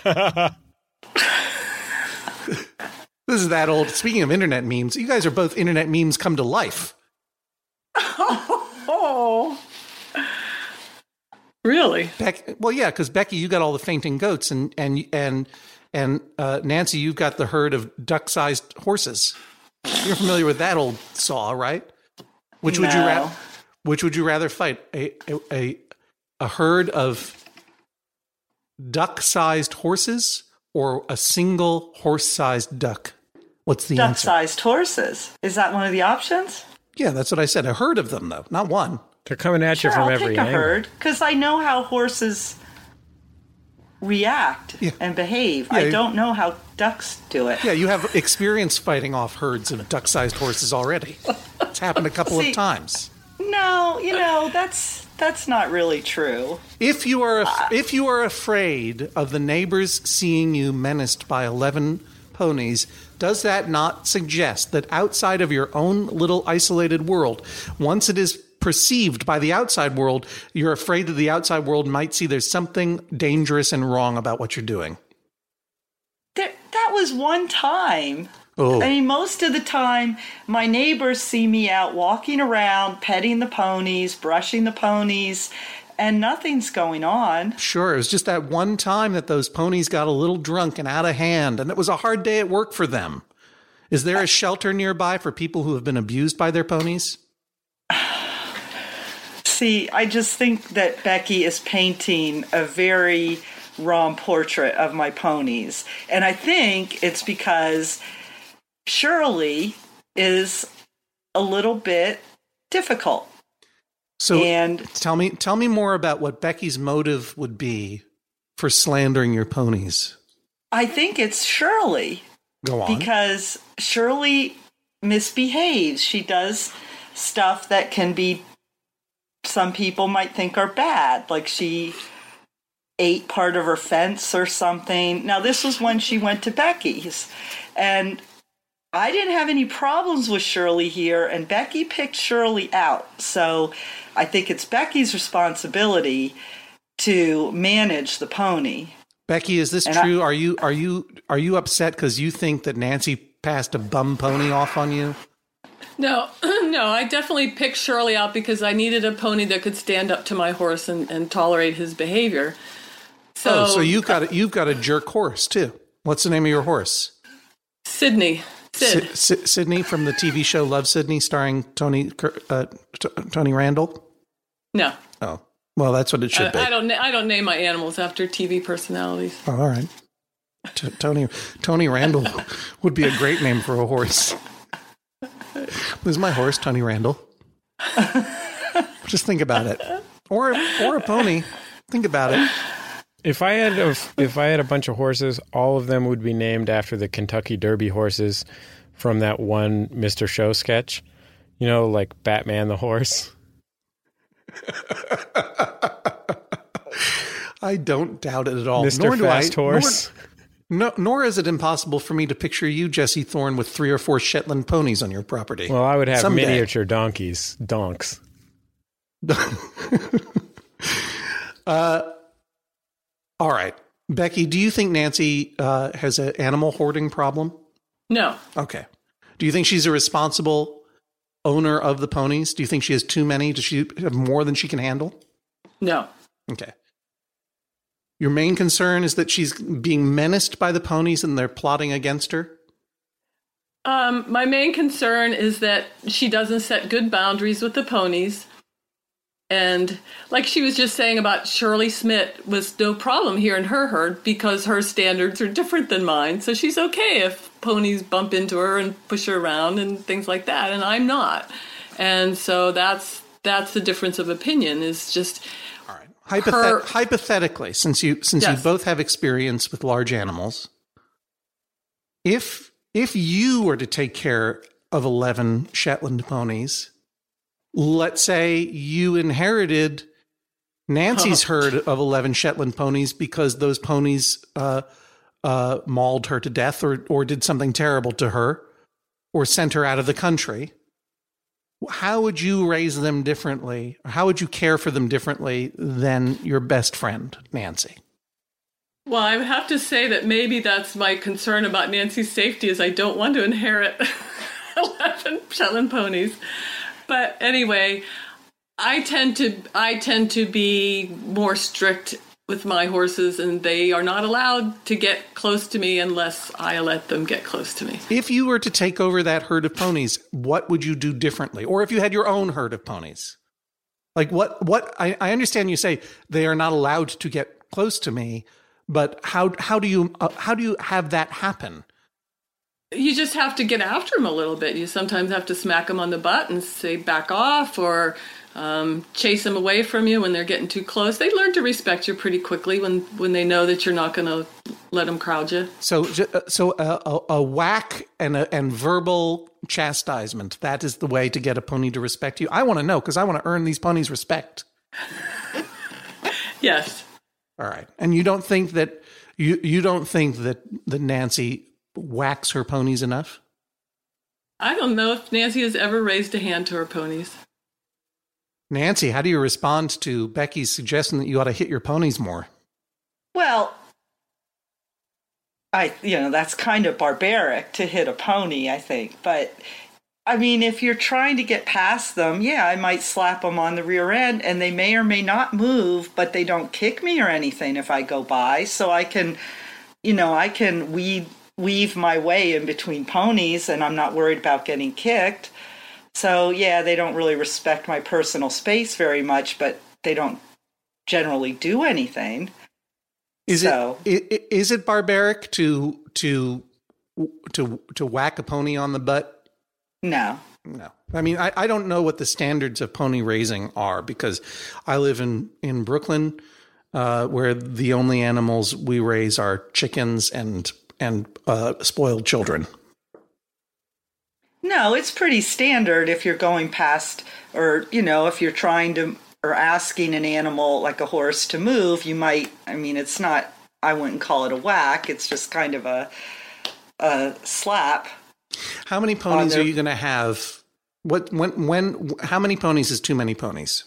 This is that old. Speaking of internet memes, you guys are both internet memes come to life. Oh, really? Beck, well, yeah, because Becky, you got all the fainting goats, and and and and uh, Nancy, you've got the herd of duck-sized horses. You're familiar with that old saw, right? Which would you No. rather? Which would you rather fight? A a a, a herd of duck-sized horses or a single horse-sized duck? What's the answer? Duck-sized horses. Is that one of the options? Yeah, that's what I said. A herd of them, though, not one. They're coming at you Sure, from I'll every take a angle. herd because I know how horses react Yeah. and behave. Yeah, I you- don't know how ducks do it. Yeah, you have experience fighting off herds of duck-sized horses already. It's happened a couple See- of times. No, you know that's that's not really true. If you are af- if you are afraid of the neighbors seeing you menaced by eleven ponies, does that not suggest that outside of your own little isolated world, once it is perceived by the outside world, you're afraid that the outside world might see there's something dangerous and wrong about what you're doing? There, that was one time. Oh. I mean, most of the time, my neighbors see me out walking around, petting the ponies, brushing the ponies, and nothing's going on. Sure, it was just that one time that those ponies got a little drunk and out of hand, and it was a hard day at work for them. Is there a shelter nearby for people who have been abused by their ponies? See, I just think that Becky is painting a very wrong portrait of my ponies. And I think it's because Shirley is a little bit difficult. So And tell me tell me more about what Becky's motive would be for slandering your ponies. I think it's Shirley. Go on. Because Shirley misbehaves. She does stuff that can be, some people might think are bad. Like she ate part of her fence or something. Now, this was when she went to Becky's. And I didn't have any problems with Shirley here, and Becky picked Shirley out. So I think it's Becky's responsibility to manage the pony. Becky, is this And true? are you are you are you upset because you think that Nancy passed a bum pony off on you? No, no, I definitely picked Shirley out because I needed a pony that could stand up to my horse and, and tolerate his behavior. So, oh, so you've got a, you've got a jerk horse too. What's the name of your horse? Sydney, Sid. Si- Si- Sydney from the T V show Love Sydney, starring Tony uh, T- Tony Randall. No, Oh, well, that's what it should I, be. I don't. na- I don't name my animals after T V personalities. Oh, all right. T- Tony Tony Randall would be a great name for a horse. This is my horse, Tony Randall. Just think about it. Or or a pony. Think about it. If I had a, if I had a bunch of horses, all of them would be named after the Kentucky Derby horses from that one Mister Show sketch. You know, like Batman the horse. I don't doubt it at all. Mister Nor do Fast I, Horse. Nor, no, nor is it impossible for me to picture you, Jesse Thorne, with three or four Shetland ponies on your property. Well, I would have Someday. miniature donkeys, donks. uh, all right. Becky, do you think Nancy uh, has an animal hoarding problem? No. Okay. Do you think she's a responsible owner of the ponies? Do you think she has too many? Does she have more than she can handle? No. Okay. Your main concern is that she's being menaced by the ponies and they're plotting against her? Um, my main concern is that she doesn't set good boundaries with the ponies. And like she was just saying about Shirley Smith was no problem here in her herd because her standards are different than mine. So she's okay if ponies bump into her and push her around and things like that. And I'm not. And so that's that's the difference of opinion is just... All right. Hypothet- her, hypothetically, since you since yes. you both have experience with large animals, if if you were to take care of eleven Shetland ponies, let's say you inherited Nancy's oh. herd of eleven Shetland ponies because those ponies uh, uh, mauled her to death or or did something terrible to her or sent her out of the country. How would you raise them differently? How would you care for them differently than your best friend, Nancy? Well, I would have to say that maybe that's my concern about Nancy's safety is I don't want to inherit eleven Shetland ponies. But anyway, I tend to I tend to be more strict with my horses, and they are not allowed to get close to me unless I let them get close to me. If you were to take over that herd of ponies, what would you do differently? Or if you had your own herd of ponies? Like what, what I, I understand you say they are not allowed to get close to me, but how, how do you, uh, how do you have that happen? You just have to get after them a little bit. You sometimes have to smack them on the butt and say, back off, or um, chase them away from you when they're getting too close. They learn to respect you pretty quickly when, when they know that you're not going to let them crowd you. So so a, a, a whack and a, and verbal chastisement, that is the way to get a pony to respect you? I want to know because I want to earn these ponies' respect. Yes. All right. And you don't think that you, you don't think that, that Nancy whacks her ponies enough? I don't know if Nancy has ever raised a hand to her ponies. Nancy, how do you respond to Becky's suggestion that you ought to hit your ponies more? Well, I, you know, that's kind of barbaric to hit a pony, I think. But, I mean, if you're trying to get past them, yeah, I might slap them on the rear end, and they may or may not move, but they don't kick me or anything if I go by. So I can, you know, I can weed, weave my way in between ponies, and I'm not worried about getting kicked. So, yeah, they don't really respect my personal space very much, but they don't generally do anything. Is so, it is it barbaric to to to to whack a pony on the butt? No. No. I mean, I, I don't know what the standards of pony raising are because I live in, in Brooklyn, uh, where the only animals we raise are chickens and and uh, spoiled children. No, it's pretty standard if you're going past, or, you know, if you're trying to, or asking an animal like a horse to move, you might, I mean, it's not, I wouldn't call it a whack. It's just kind of a, a slap. How many ponies their, are you going to have? What, when, when, how many ponies is too many ponies?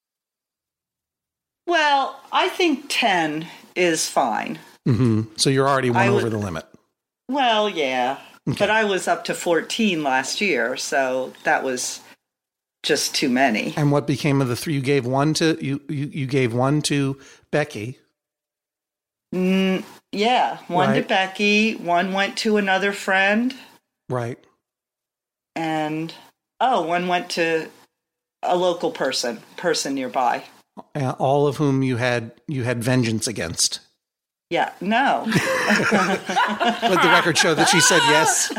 Well, I think ten is fine. Mm-hmm. So you're already one would, over the limit. Well, yeah. Okay. But I was up to fourteen last year, so that was just too many. And what became of the three? You gave one to you. You, you gave one to Becky. Mm, yeah, one right. to Becky. One went to another friend. Right. And oh, one went to a local person, person nearby. Uh, all of whom you had you had vengeance against. Yeah, no. Let the record show that she said yes.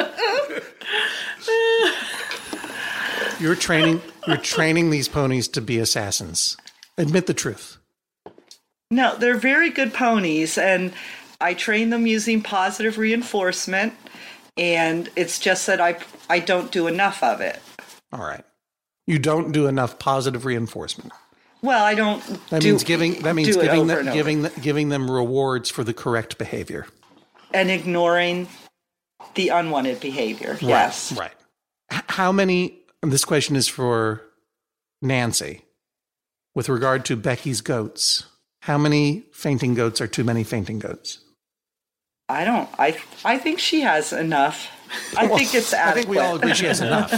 You're training you're training these ponies to be assassins. Admit the truth. No, they're very good ponies, and I train them using positive reinforcement, and it's just that I I don't do enough of it. All right. You don't do enough positive reinforcement. Well, I don't. That do, means giving. That means do giving over them and over. giving giving them rewards for the correct behavior and ignoring the unwanted behavior. Right, Yes. Right. H- How many? And this question is for Nancy. With regard to Becky's goats, how many fainting goats are too many fainting goats? I don't. I I think she has enough. I Well, think it's I adequate. think we all agree she has enough.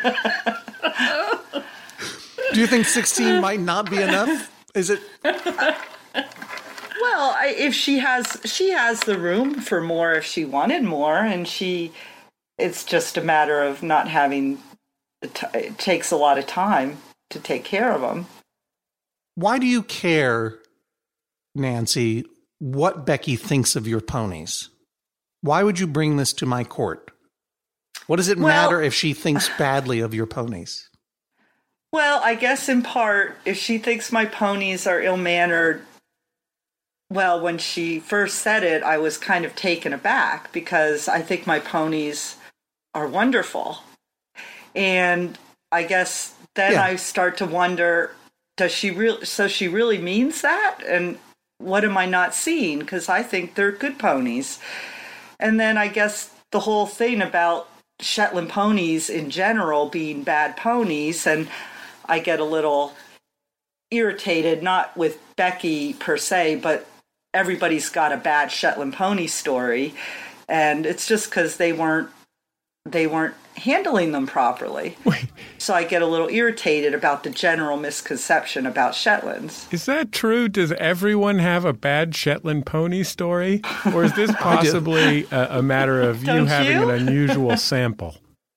Do you think sixteen might not be enough? Is it? Well, I, if she has, she has the room for more if she wanted more, and she, it's just a matter of not having. It takes a lot of time to take care of them. Why do you care, Nancy, what Becky thinks of your ponies? Why would you bring this to my court? What does it Well, matter if she thinks badly of your ponies? Well, I guess in part, if she thinks my ponies are ill-mannered, well, when she first said it, I was kind of taken aback because I think my ponies are wonderful. And I guess then Yeah. I start to wonder, does she really, so she really means that? And what am I not seeing? Because I think they're good ponies. And then I guess the whole thing about Shetland ponies in general being bad ponies, and I get a little irritated, not with Becky per se, but everybody's got a bad Shetland pony story, and it's just because they weren't they weren't handling them properly. Wait, So I get a little irritated about the general misconception about Shetlands. is that true? Does everyone have a bad Shetland pony story? Or is this possibly a, a matter of you Don't having you? an unusual sample?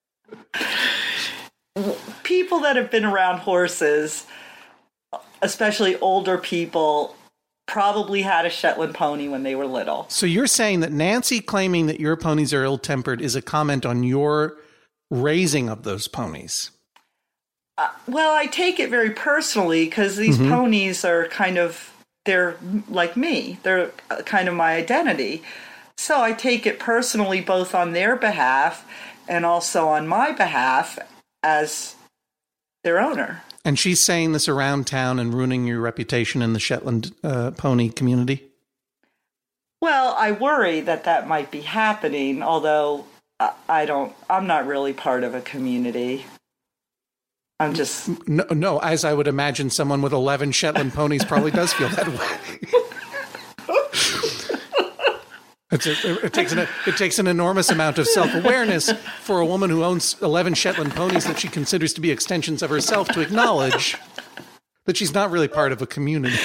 People that have been around horses, especially older people, probably had a Shetland pony when they were little. So you're saying that Nancy claiming that your ponies are ill-tempered is a comment on your raising of those ponies? Uh, well, I take it very personally because these Mm-hmm. ponies are kind of, they're like me. They're uh, kind of my identity. So I take it personally both on their behalf and also on my behalf as their owner. And she's saying this around town and ruining your reputation in the Shetland uh, pony community? Well, I worry that that might be happening, although I- I don't, I'm not really part of a community. I'm just, No, no, as I would imagine, someone with eleven Shetland ponies probably does feel that way. It's a, it takes an it takes an enormous amount of self-awareness for a woman who owns eleven Shetland ponies that she considers to be extensions of herself to acknowledge that she's not really part of a community.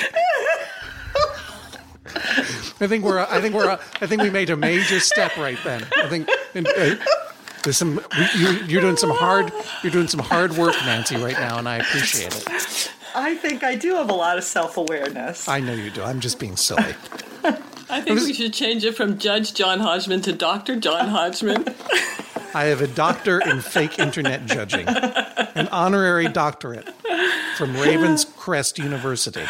I think we're I think we're I think we made a major step right then. I think and, uh, there's some you, you're doing some hard you're doing some hard work, Nancy, right now, and I appreciate it. I think I do have a lot of self-awareness. I know you do. I'm just being silly. I think we should change it from Judge John Hodgman to Doctor John Hodgman. I have a doctor in fake internet judging, an honorary doctorate from Ravenscrest University.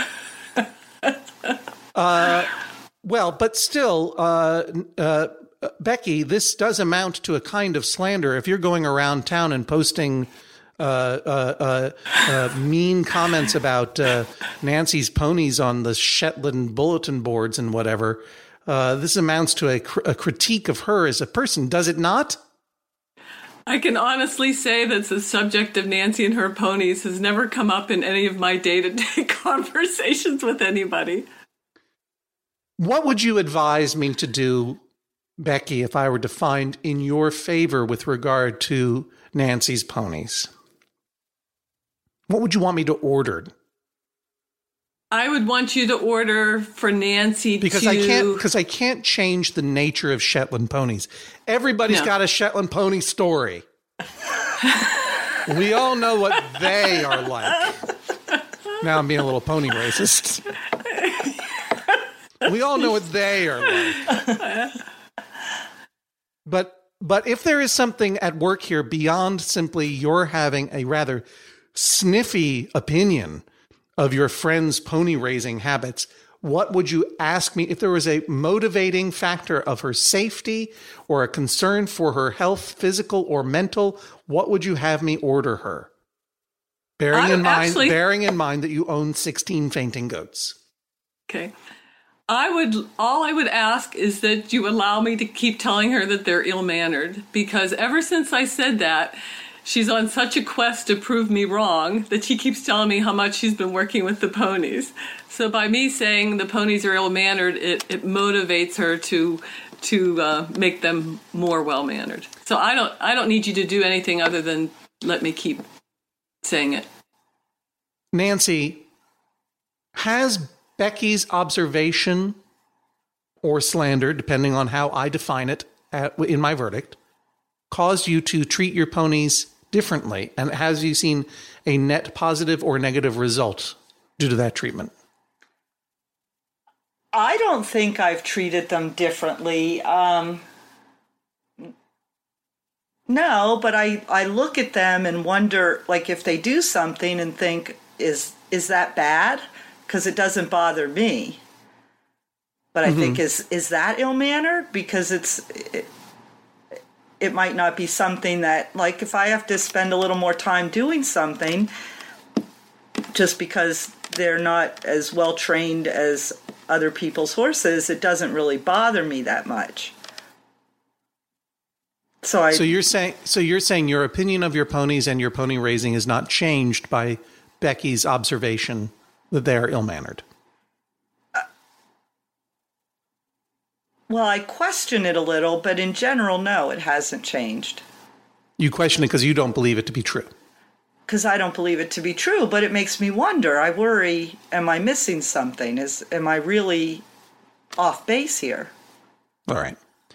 Uh, well, but still, uh, uh, Becky, this does amount to a kind of slander. If you're going around town and posting uh, uh, uh, uh, mean comments about uh, Nancy's ponies on the Shetland bulletin boards and whatever, uh, this amounts to a, cr- a critique of her as a person, does it not? I can honestly say that the subject of Nancy and her ponies has never come up in any of my day-to-day conversations with anybody. What would you advise me to do, Becky, if I were to find in your favor with regard to Nancy's ponies? What would you want me to order? I would want you to order for Nancy Because to... I can't because I can't change the nature of Shetland ponies. Everybody's No. got a Shetland pony story. We all know what they are like. Now I'm being a little pony racist. We all know what they are like. But but if there is something at work here beyond simply your having a rather sniffy opinion of your friend's pony raising habits, what would you ask me if there was a motivating factor of her safety or a concern for her health, physical or mental? What would you have me order her? Bearing in mind, actually, bearing in mind that you own sixteen fainting goats. Okay. I would, all I would ask is that you allow me to keep telling her that they're ill-mannered, because ever since I said that, she's on such a quest to prove me wrong that she keeps telling me how much she's been working with the ponies. So by me saying the ponies are ill-mannered, it, it motivates her to to uh, make them more well-mannered. So I don't I don't need you to do anything other than let me keep saying it. Nancy, has Becky's observation or slander, depending on how I define it at, in my verdict, caused you to treat your ponies differently? And has you seen a net positive or negative result due to that treatment? I don't think I've treated them differently. Um, no, but I, I look at them and wonder, like, if they do something and think, is is that bad? Because it doesn't bother me. But I mm-hmm. think, is is that ill-mannered? Because it's... It, it might not be something that, like, if I have to spend a little more time doing something, just because they're not as well trained as other people's horses, it doesn't really bother me that much. So I. So you're saying. So you're saying your opinion of your ponies and your pony raising is not changed by Becky's observation that they are ill-mannered. Well, I question it a little, but in general, no, it hasn't changed. You question it because you don't believe it to be true. Because I don't believe it to be true, but it makes me wonder. I worry, am I missing something? Is am I really off base here? All right.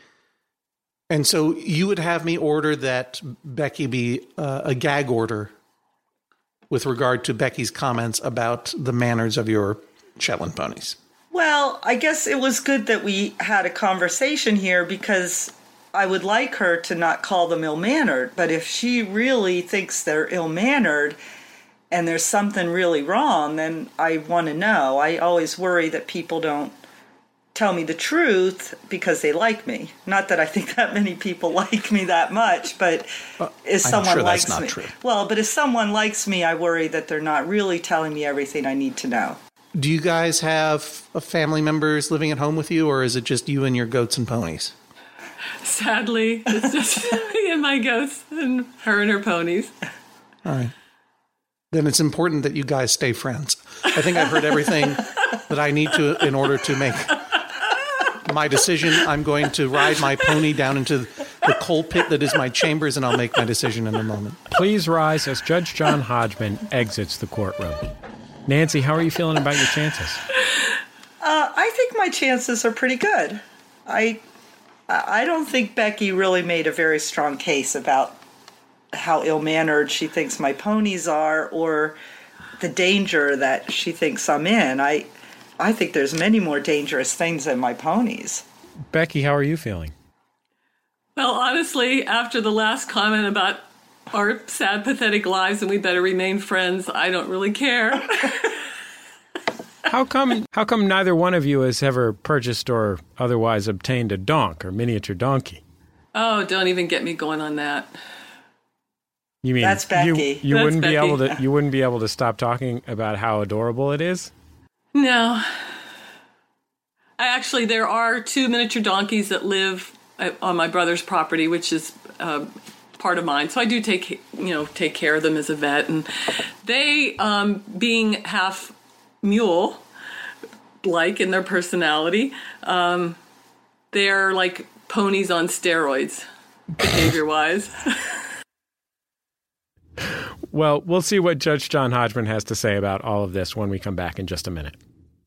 And so you would have me order that Becky be uh, a gag order with regard to Becky's comments about the manners of your Shetland ponies. Well, I guess it was good that we had a conversation here, because I would like her to not call them ill-mannered. But if she really thinks they're ill-mannered and there's something really wrong, then I want to know. I always worry that people don't tell me the truth because they like me. Not that I think that many people like me that much, but well, if someone sure likes that's not me, true. well, but if someone likes me, I worry that they're not really telling me everything I need to know. Do you guys have family members living at home with you, or is it just you and your goats and ponies? Sadly, it's just me and my goats and her and her ponies. All right. Then it's important that you guys stay friends. I think I've heard everything that I need to in order to make my decision. I'm going to ride my pony down into the coal pit that is my chambers, and I'll make my decision in a moment. Please rise as Judge John Hodgman exits the courtroom. Nancy, how are you feeling about your chances? Uh, I think my chances are pretty good. I I don't think Becky really made a very strong case about how ill-mannered she thinks my ponies are, or the danger that she thinks I'm in. I I think there's many more dangerous things than my ponies. Becky, how are you feeling? Well, honestly, after the last comment about our sad, pathetic lives and we better remain friends, I don't really care. How come How come neither one of you has ever purchased or otherwise obtained a donk or miniature donkey? Oh, don't even get me going on that. You mean that's Becky? You, you that's wouldn't Becky. be able to you wouldn't be able to stop talking about how adorable it is? No. I actually, there are two miniature donkeys that live on my brother's property, which is uh, part of mine. So I do take, you know, take care of them as a vet. And they, um, being half mule, like in their personality, um, they're like ponies on steroids, behavior-wise. Well, we'll see what Judge John Hodgman has to say about all of this when we come back in just a minute.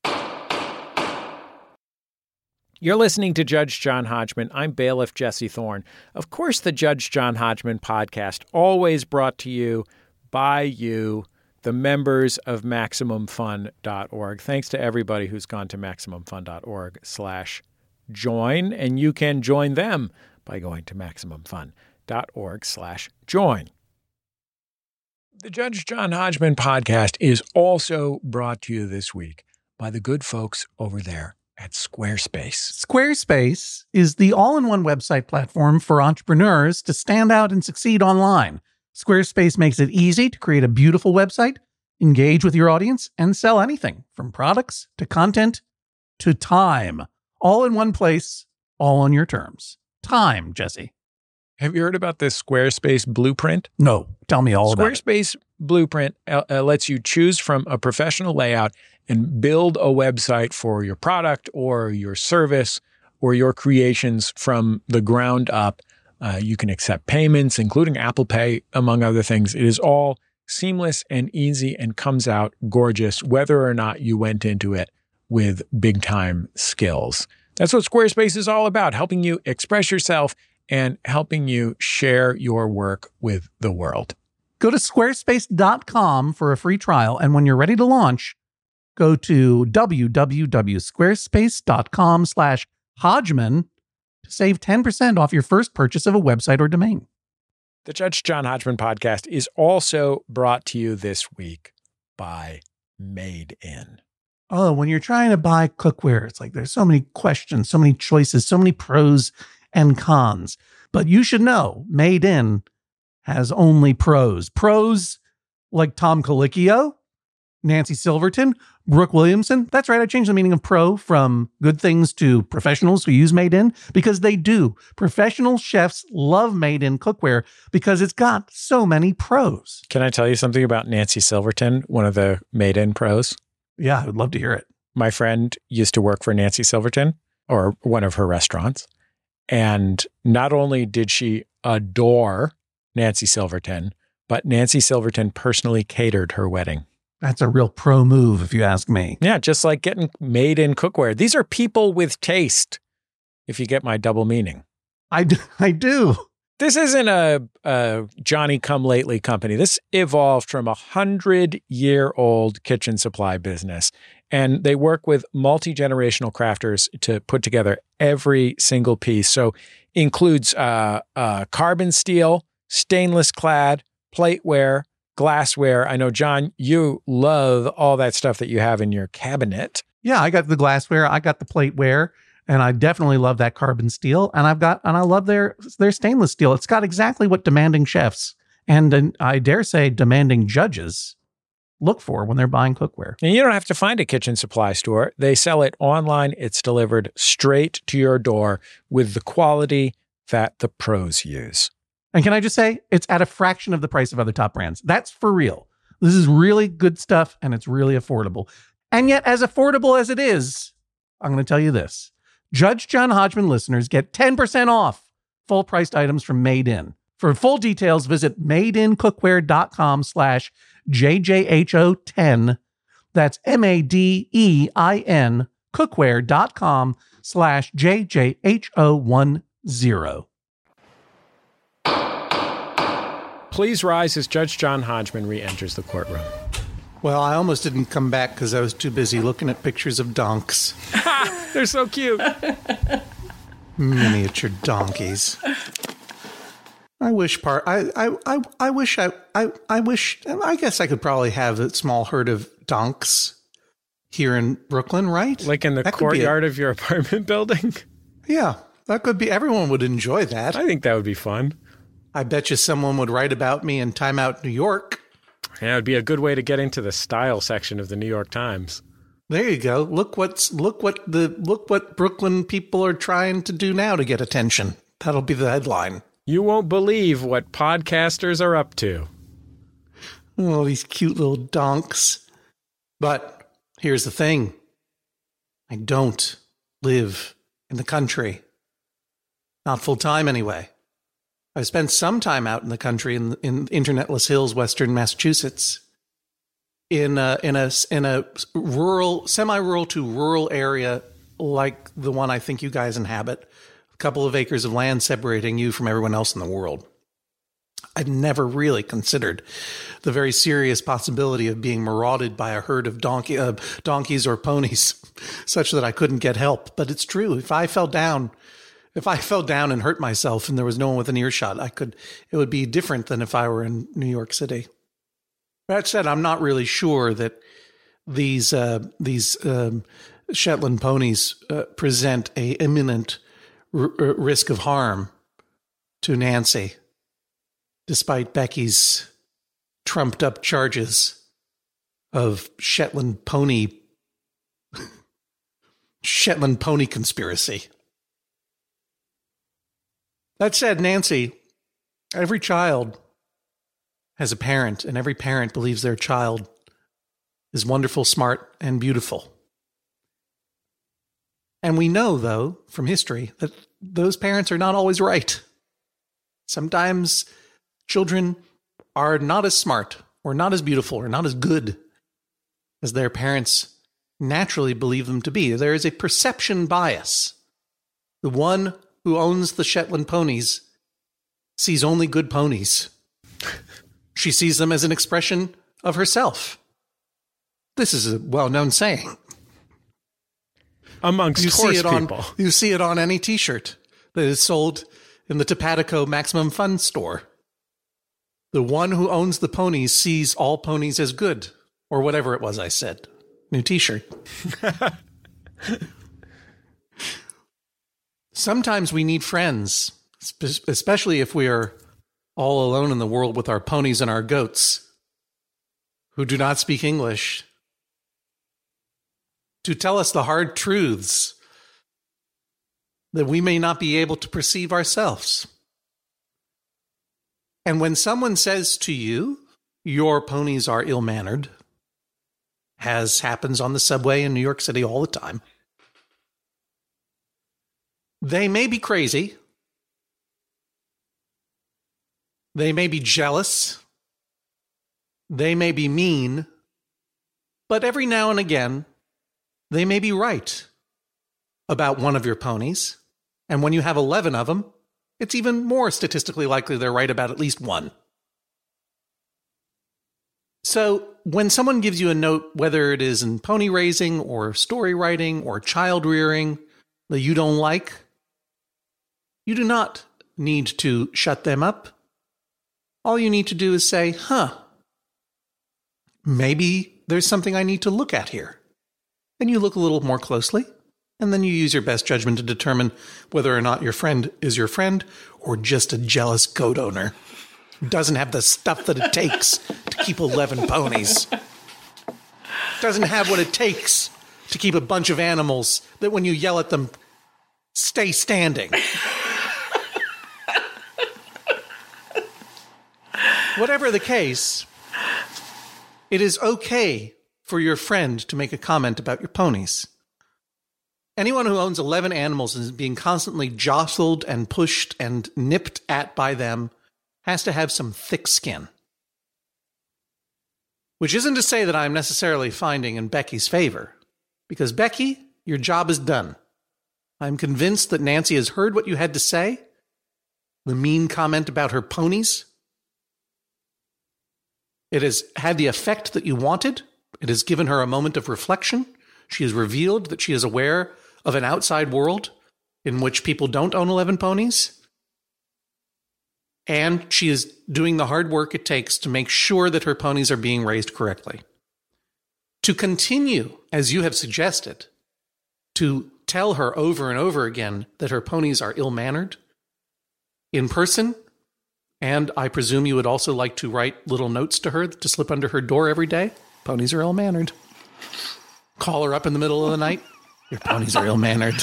You're listening to Judge John Hodgman. I'm bailiff Jesse Thorne. Of course, the Judge John Hodgman podcast, always brought to you by you, the members of Maximum Fun dot org. Thanks to everybody who's gone to Maximum Fun dot org slash join, and you can join them by going to Maximum Fun dot org slash join. The Judge John Hodgman podcast is also brought to you this week by the good folks over there at Squarespace. Squarespace is the all-in-one website platform for entrepreneurs to stand out and succeed online. Squarespace makes it easy to create a beautiful website, engage with your audience, and sell anything from products to content to time. All in one place, all on your terms. Time, Jesse. Have you heard about this Squarespace blueprint? No, tell me all about it. Squarespace Blueprint uh, uh, lets you choose from a professional layout and build a website for your product or your service or your creations from the ground up. Uh, you can accept payments, including Apple Pay, among other things. It is all seamless and easy and comes out gorgeous, whether or not you went into it with big time skills. That's what Squarespace is all about, helping you express yourself and helping you share your work with the world. Go to squarespace dot com for a free trial, and when you're ready to launch, go to www.squarespace.com slash Hodgman to save ten percent off your first purchase of a website or domain. The Judge John Hodgman podcast is also brought to you this week by Made In. Oh, when you're trying to buy cookware, it's like there's so many questions, so many choices, so many pros and cons. But you should know, Made In has only pros. Pros like Tom Colicchio, Nancy Silverton, Brooke Williamson. That's right, I changed the meaning of pro from good things to professionals who use Made In, because they do. Professional chefs love Made In cookware because it's got so many pros. Can I tell you something about Nancy Silverton, one of the Made In pros? Yeah, I would love to hear it. My friend used to work for Nancy Silverton, or one of her restaurants. And not only did she adore Nancy Silverton, but Nancy Silverton personally catered her wedding. That's a real pro move, if you ask me. Yeah, just like getting Made In cookware. These are people with taste, if you get my double meaning. I do. I do. This isn't a, a Johnny-come-lately company. This evolved from a hundred-year-old kitchen supply business. And they work with multi-generational crafters to put together every single piece. So includes uh, uh, carbon steel, stainless clad, plateware, glassware. I know, John, you love all that stuff that you have in your cabinet. Yeah, I got the glassware, I got the plateware, and I definitely love that carbon steel. And I've got, and I love their their stainless steel. It's got exactly what demanding chefs and, and I dare say demanding judges look for when they're buying cookware. And you don't have to find a kitchen supply store. They sell it online. It's delivered straight to your door with the quality that the pros use. And can I just say, it's at a fraction of the price of other top brands. That's for real. This is really good stuff, and it's really affordable. And yet, as affordable as it is, I'm going to tell you this. Judge John Hodgman listeners get ten percent off full-priced items from Made In. For full details, visit madeincookware.com slash JJHO10. That's M-A-D-E-I-N cookware.com slash JJHO10. Please rise as Judge John Hodgman re-enters the courtroom. Well, I almost didn't come back because I was too busy looking at pictures of donks. They're so cute. Miniature donkeys. I wish part. I, I, I, I wish I, I, I wish. I guess I could probably have a small herd of donks here in Brooklyn, right? Like in the That could be courtyard of your apartment building? Yeah, that could be. Everyone would enjoy that. I think that would be fun. I bet you someone would write about me in Time Out New York. Yeah, it would be a good way to get into the style section of the New York Times. There you go. Look what's look what the look what Brooklyn people are trying to do now to get attention. That'll be the headline. You won't believe what podcasters are up to. Oh, these cute little donks. But here's the thing. I don't live in the country. Not full time anyway. I've spent some time out in the country in in internetless hills, western Massachusetts, in a, in a in a rural, semi-rural to rural area like the one I think you guys inhabit. A couple of acres of land separating you from everyone else in the world. I'd never really considered the very serious possibility of being marauded by a herd of donkey, uh, donkeys or ponies such that I couldn't get help. But it's true. If I fell down, if I fell down and hurt myself and there was no one within earshot, I could, it would be different than if I were in New York City. That said, I'm not really sure that these, uh, these, um, Shetland ponies uh, present a imminent r- r- risk of harm to Nancy, despite Becky's trumped up charges of Shetland pony Shetland pony conspiracy. That said, Nancy, every child has a parent, and every parent believes their child is wonderful, smart, and beautiful. And we know, though, from history, that those parents are not always right. Sometimes children are not as smart or not as beautiful or not as good as their parents naturally believe them to be. There is a perception bias. The one who owns the Shetland ponies sees only good ponies. She sees them as an expression of herself. This is a well-known saying. Amongst you horse see it on, people. You see it on any T-shirt that is sold in the Topatico Maximum Fun store. The one who owns the ponies sees all ponies as good, or whatever it was I said. New T-shirt. Sometimes we need friends, especially if we are all alone in the world with our ponies and our goats who do not speak English, to tell us the hard truths that we may not be able to perceive ourselves. And when someone says to you, your ponies are ill-mannered, as happens on the subway in New York City all the time, they may be crazy. They may be jealous. They may be mean. But every now and again, they may be right about one of your ponies. And when you have eleven of them, it's even more statistically likely they're right about at least one. So when someone gives you a note, whether it is in pony raising or story writing or child rearing that you don't like, you do not need to shut them up. All you need to do is say, huh, maybe there's something I need to look at here. And you look a little more closely, and then you use your best judgment to determine whether or not your friend is your friend or just a jealous goat owner who doesn't have the stuff that it takes to keep eleven ponies. Doesn't have what it takes to keep a bunch of animals that when you yell at them, stay standing. Whatever the case, it is okay for your friend to make a comment about your ponies. Anyone who owns eleven animals and is being constantly jostled and pushed and nipped at by them has to have some thick skin. Which isn't to say that I'm necessarily finding in Becky's favor, because Becky, your job is done. I'm convinced that Nancy has heard what you had to say, the mean comment about her ponies. It has had the effect that you wanted. It has given her a moment of reflection. She has revealed that she is aware of an outside world in which people don't own eleven ponies. And she is doing the hard work it takes to make sure that her ponies are being raised correctly. To continue, as you have suggested, to tell her over and over again that her ponies are ill-mannered in person, and I presume you would also like to write little notes to her to slip under her door every day. Ponies are ill-mannered. Call her up in the middle of the night. Your ponies are ill-mannered.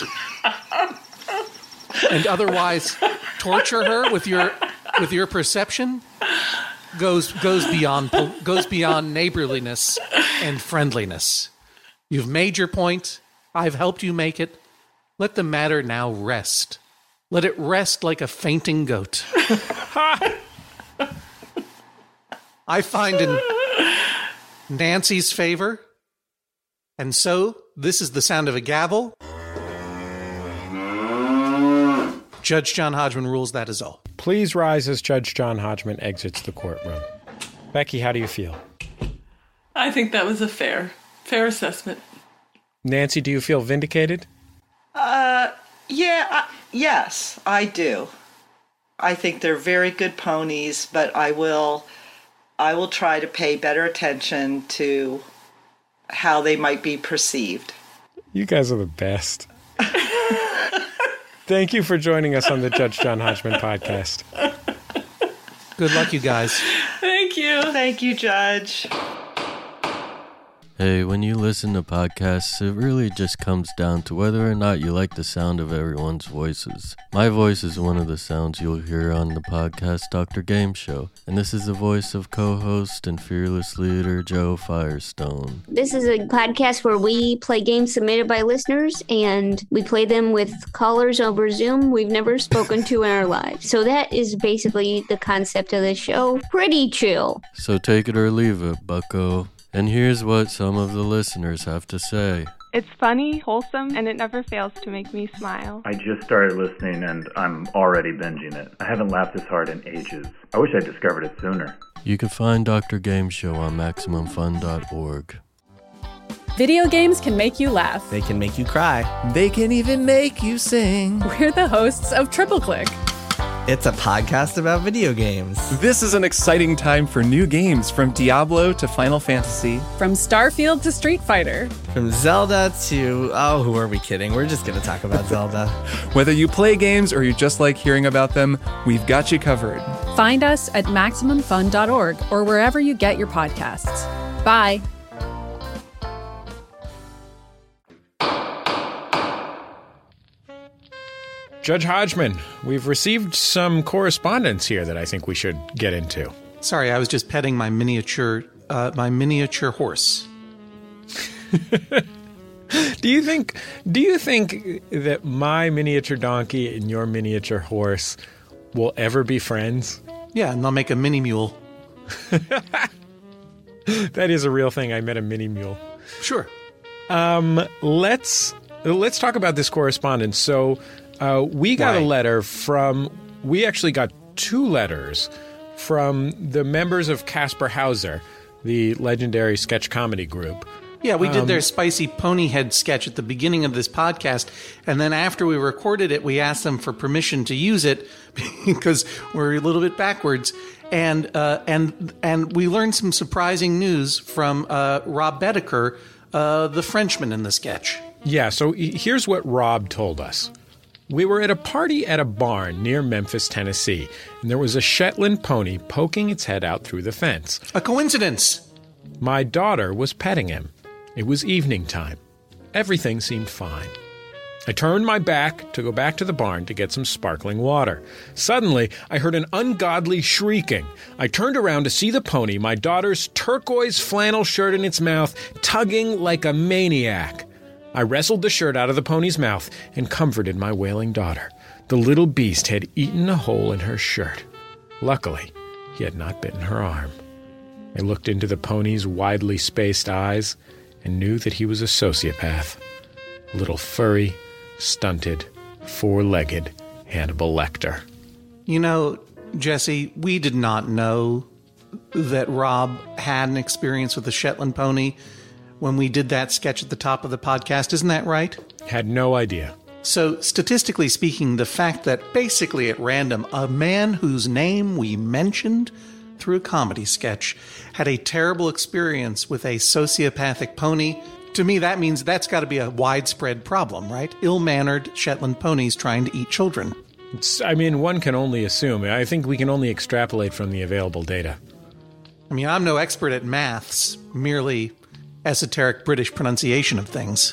And otherwise torture her with your with your perception goes goes beyond goes beyond neighborliness and friendliness. You've made your point. I've helped you make it. Let the matter now rest. Let it rest like a fainting goat. I find in Nancy's favor, and so this is the sound of a gavel. Judge John Hodgman rules that is all. Please rise as Judge John Hodgman exits the courtroom. Becky, how do you feel? I think that was a fair, fair assessment. Nancy, do you feel vindicated? Uh, yeah, I, yes, I do. I think they're very good ponies, but I will, I will try to pay better attention to how they might be perceived. You guys are the best. Thank you for joining us on the Judge John Hodgman podcast. Good luck, you guys. Thank you. Thank you, Judge. Hey, when you listen to podcasts, it really just comes down to whether or not you like the sound of everyone's voices. My voice is one of the sounds you'll hear on the podcast Doctor Game Show, and this is the voice of co-host and fearless leader Joe Firestone. This is a podcast where we play games submitted by listeners, and we play them with callers over Zoom we've never spoken to in our lives. So that is basically the concept of the show. Pretty chill. So take it or leave it, bucko. And here's what some of the listeners have to say. It's funny, wholesome, and it never fails to make me smile. I just started listening and I'm already binging it. I haven't laughed this hard in ages. I wish I'd discovered it sooner. You can find Doctor Game Show on Maximum Fun dot org. Video games can make you laugh. They can make you cry. They can even make you sing. We're the hosts of Triple Click. It's a podcast about video games. This is an exciting time for new games, from Diablo to Final Fantasy. From Starfield to Street Fighter. From Zelda to... Oh, who are we kidding? We're just going to talk about Zelda. Whether you play games or you just like hearing about them, we've got you covered. Find us at Maximum Fun dot org or wherever you get your podcasts. Bye. Judge Hodgman, we've received some correspondence here that I think we should get into. Sorry, I was just petting my miniature, uh, my miniature horse. Do you think? Do you think that my miniature donkey and your miniature horse will ever be friends? Yeah, and they'll make a mini mule. That is a real thing. I met a mini mule. Sure. Um, let's let's talk about this correspondence. So. Uh, we got Why? a letter from, we actually got two letters from the members of Casper Hauser, the legendary sketch comedy group. Yeah, we did Um, their spicy pony head sketch at the beginning of this podcast, and then after we recorded it, we asked them for permission to use it because we're a little bit backwards, and uh, and and we learned some surprising news from uh, Rob Bedecker, uh, the Frenchman in the sketch. Yeah, so here's what Rob told us. We were at a party at a barn near Memphis, Tennessee, and there was a Shetland pony poking its head out through the fence. A coincidence. My daughter was petting him. It was evening time. Everything seemed fine. I turned my back to go back to the barn to get some sparkling water. Suddenly, I heard an ungodly shrieking. I turned around to see the pony, my daughter's turquoise flannel shirt in its mouth, tugging like a maniac. I wrestled the shirt out of the pony's mouth and comforted my wailing daughter. The little beast had eaten a hole in her shirt. Luckily, he had not bitten her arm. I looked into the pony's widely spaced eyes and knew that he was a sociopath. A little furry, stunted, four-legged Hannibal Lecter. You know, Jesse, we did not know that Rob had an experience with the Shetland pony when we did that sketch at the top of the podcast. Isn't that right? Had no idea. So, statistically speaking, the fact that basically at random, a man whose name we mentioned through a comedy sketch had a terrible experience with a sociopathic pony, to me that means that's got to be a widespread problem, right? Ill-mannered Shetland ponies trying to eat children. It's, I mean, one can only assume. I think we can only extrapolate from the available data. I mean, I'm no expert at maths, merely esoteric British pronunciation of things.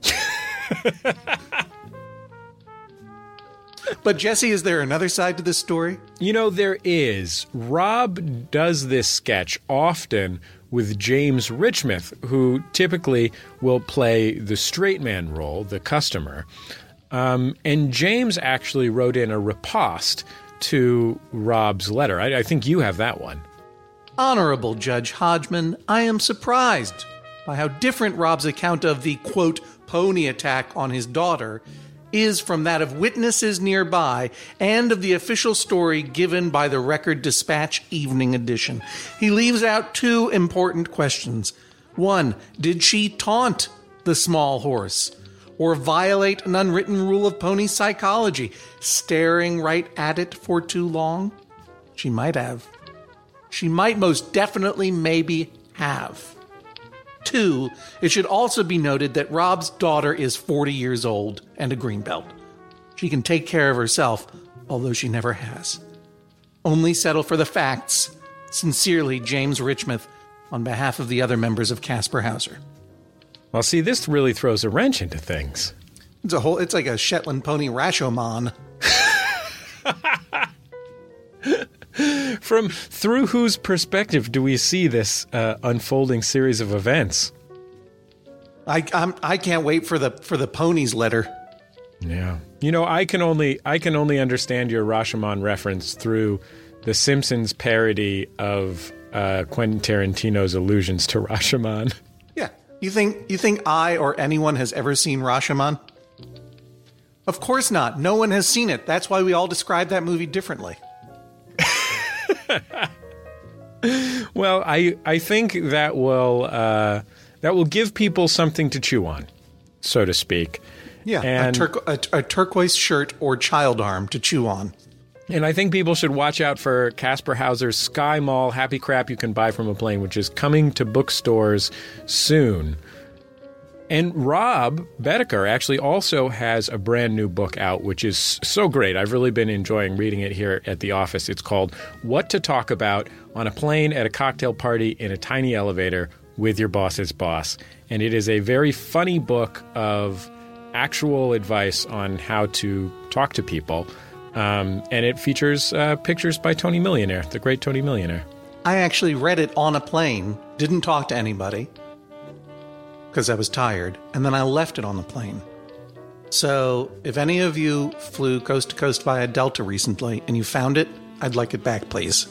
But Jesse, is there another side to this story? You know, there is. Rob does this sketch often with James Richmouth, who typically will play the straight man role, the customer. Um, and James actually wrote in a riposte to Rob's letter. I, I think you have that one. Honorable Judge Hodgman, I am surprised by how different Rob's account of the, quote, pony attack on his daughter is from that of witnesses nearby and of the official story given by the Record Dispatch Evening Edition. He leaves out two important questions. One, did she taunt the small horse or violate an unwritten rule of pony psychology, staring right at it for too long? She might have. She might most definitely maybe have. Two, it should also be noted that Rob's daughter is forty years old and a greenbelt. She can take care of herself, although she never has. Only settle for the facts. Sincerely, James Richmouth, on behalf of the other members of Caspar Hauser. Well, see, this really throws a wrench into things. It's a whole. It's like a Shetland pony Rashomon. From through whose perspective do we see this uh, unfolding series of events? I I'm, I can't wait for the for the ponies letter. Yeah, you know, I can only I can only understand your Rashomon reference through the Simpsons parody of uh, Quentin Tarantino's allusions to Rashomon. Yeah, you think you think I or anyone has ever seen Rashomon? Of course not. No one has seen it. That's why we all describe that movie differently. Well, I I think that will uh, that will give people something to chew on, so to speak. Yeah, and, a, turqu- a, a turquoise shirt or child arm to chew on. And I think people should watch out for Caspar Hauser's Sky Mall Happy Crap You Can Buy From a Plane, which is coming to bookstores soon. And Rob Bedecker actually also has a brand new book out, which is so great. I've really been enjoying reading it here at the office. It's called What to Talk About on a Plane, at a Cocktail Party, in a Tiny Elevator with Your Boss's Boss. And it is a very funny book of actual advice on how to talk to people. Um, and it features uh, pictures by Tony Millionaire, the great Tony Millionaire. I actually read it on a plane, didn't talk to anybody, because I was tired, and then I left it on the plane. So, if any of you flew coast to coast via Delta recently and you found it, I'd like it back, please.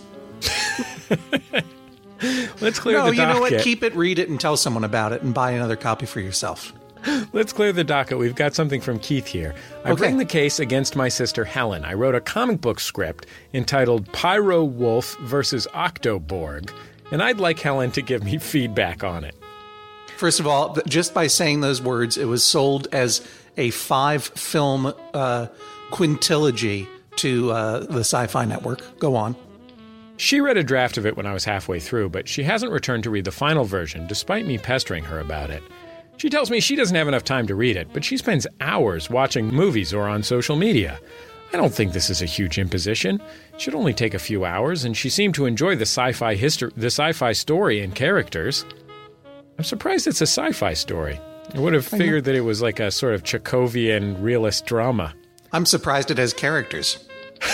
Let's clear no, the docket. No, you know what? Keep it, read it, and tell someone about it, and buy another copy for yourself. Let's clear the docket. We've got something from Keith here. I okay. bring the case against my sister Helen. I wrote a comic book script entitled Pyro Wolf versus Octoborg, and I'd like Helen to give me feedback on it. First of all, just by saying those words, it was sold as a five-film uh, quintilogy to uh, the Sci-Fi Network. Go on. She read a draft of it when I was halfway through, but she hasn't returned to read the final version, despite me pestering her about it. She tells me she doesn't have enough time to read it, but she spends hours watching movies or on social media. I don't think this is a huge imposition. It should only take a few hours, and she seemed to enjoy the sci-fi history, the sci-fi story and characters. I'm surprised it's a sci-fi story. I would have figured that it was like a sort of Chekhovian realist drama. I'm surprised it has characters.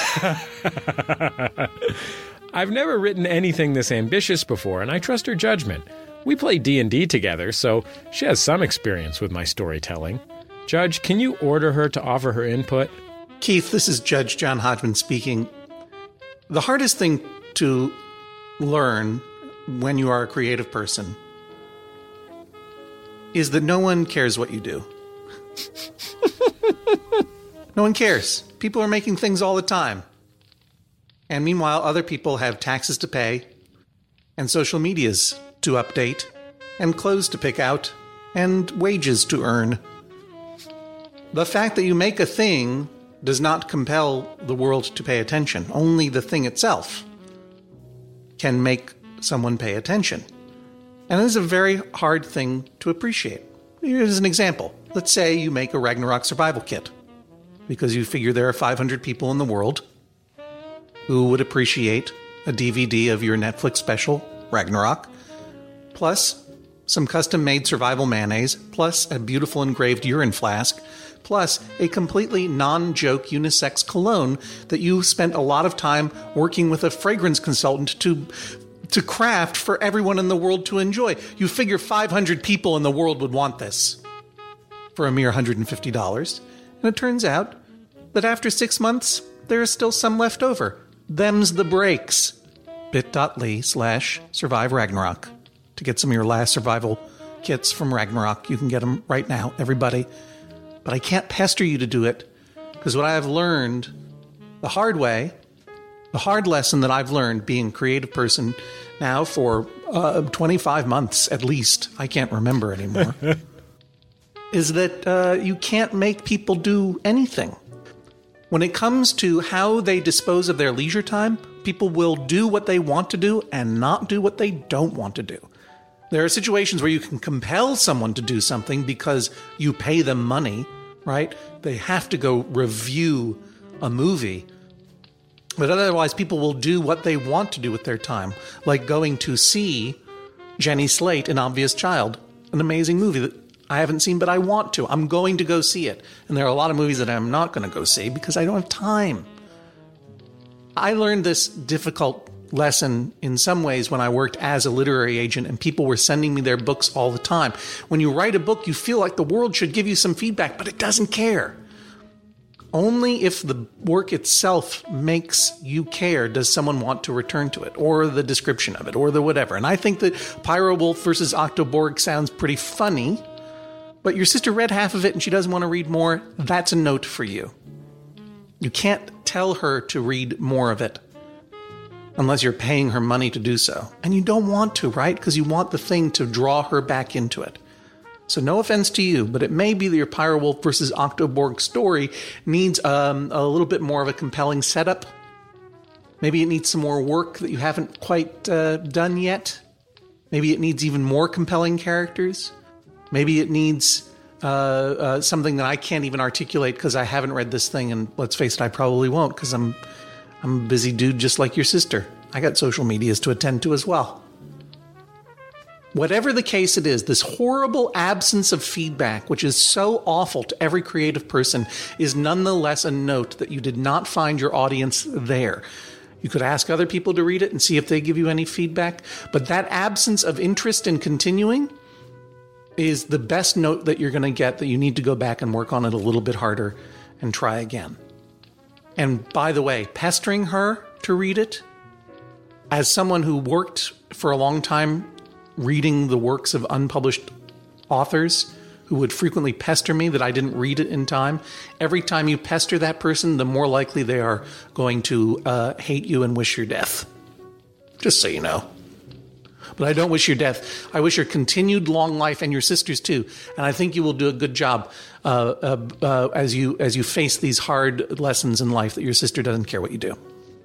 I've never written anything this ambitious before, and I trust her judgment. We play D and D together, so she has some experience with my storytelling. Judge, can you order her to offer her input? Keith, this is Judge John Hodgman speaking. The hardest thing to learn when you are a creative person is that no one cares what you do. No one cares. People are making things all the time. And meanwhile, other people have taxes to pay, and social medias to update, and clothes to pick out, and wages to earn. The fact that you make a thing does not compel the world to pay attention. Only the thing itself can make someone pay attention. And it is a very hard thing to appreciate. Here's an example. Let's say you make a Ragnarok survival kit, because you figure there are five hundred people in the world who would appreciate a D V D of your Netflix special, Ragnarok, plus some custom-made survival mayonnaise, plus a beautiful engraved urine flask, plus a completely non-joke unisex cologne that you spent a lot of time working with a fragrance consultant to to craft for everyone in the world to enjoy. You figure five hundred people in the world would want this for a mere one hundred fifty dollars. And it turns out that after six months, there is still some left over. Them's the breaks. bit.ly slash survive Ragnarok to get some of your last survival kits from Ragnarok. You can get them right now, everybody. but I can't pester you to do it, because what I have learned the hard way, the hard lesson that I've learned being a creative person now for uh, twenty-five months at least, I can't remember anymore, is that uh, you can't make people do anything. When it comes to how they dispose of their leisure time, people will do what they want to do and not do what they don't want to do. There are situations where you can compel someone to do something because you pay them money, right? They have to go review a movie. But otherwise, people will do what they want to do with their time, like going to see Jenny Slate in Obvious Child, an amazing movie that I haven't seen, but I want to. I'm going to go see it. And there are a lot of movies that I'm not going to go see because I don't have time. I learned this difficult lesson in some ways when I worked as a literary agent and people were sending me their books all the time. When you write a book, you feel like the world should give you some feedback, but it doesn't care. Only if the work itself makes you care does someone want to return to it, or the description of it, or the whatever. And I think that Pyro Wolf versus Octoborg sounds pretty funny, but your sister read half of it and she doesn't want to read more. That's a note for you. You can't tell her to read more of it unless you're paying her money to do so. And you don't want to, right? Because you want the thing to draw her back into it. So no offense to you, but it may be that your Pyro Wolf versus Octoborg story needs um, a little bit more of a compelling setup. Maybe it needs some more work that you haven't quite uh, done yet. Maybe it needs even more compelling characters. Maybe it needs uh, uh, something that I can't even articulate because I haven't read this thing, and let's face it, I probably won't because I'm I'm a busy dude just like your sister. I got social medias to attend to as well. Whatever the case it is, this horrible absence of feedback, which is so awful to every creative person, is nonetheless a note that you did not find your audience there. You could ask other people to read it and see if they give you any feedback, but that absence of interest in continuing is the best note that you're going to get, that you need to go back and work on it a little bit harder and try again. And by the way, pestering her to read it, as someone who worked for a long time reading the works of unpublished authors who would frequently pester me that I didn't read it in time, every time you pester that person, the more likely they are going to uh, hate you and wish your death. Just so you know. But I don't wish your death. I wish your continued long life, and your sister's too. And I think you will do a good job uh, uh, uh, as you as you face these hard lessons in life that your sister doesn't care what you do.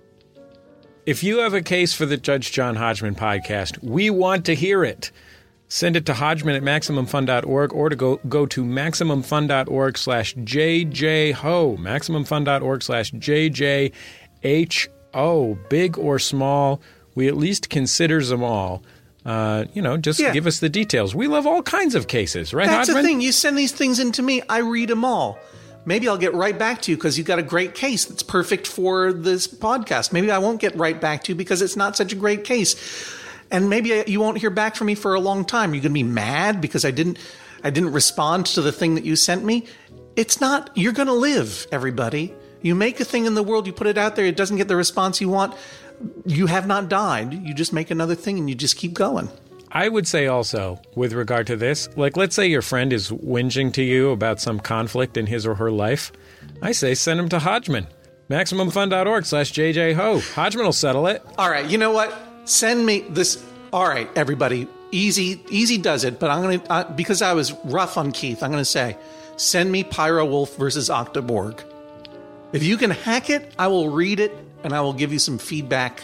If you have a case for the Judge John Hodgman podcast, we want to hear it. Send it to Hodgman at Maximum Fun dot org or to go, go to Maximum Fun dot org slash J J H O. Maximum Fun dot org slash J J H O. Big or small, we at least consider them all. Uh, you know, just yeah. give us the details. We love all kinds of cases, right, That's Hodgman? the thing. You send these things in to me, I read them all. Maybe I'll get right back to you because you've got a great case that's perfect for this podcast. Maybe I won't get right back to you because it's not such a great case. And maybe you won't hear back from me for a long time. You're going to be mad because I didn't I didn't respond to the thing that you sent me. It's not, you're going to live, everybody. You make a thing in the world, you put it out there, it doesn't get the response you want. You have not died. You just make another thing and you just keep going. I would say also, with regard to this, like let's say your friend is whinging to you about some conflict in his or her life. I say send him to Hodgman. Maximum Fun dot org slash J J Ho. Hodgman will settle it. All right, you know what? Send me this. All right, everybody. Easy, easy does it, but I'm going to, uh, because I was rough on Keith, I'm going to say, send me Pyro Wolf versus Octoborg. If you can hack it, I will read it and I will give you some feedback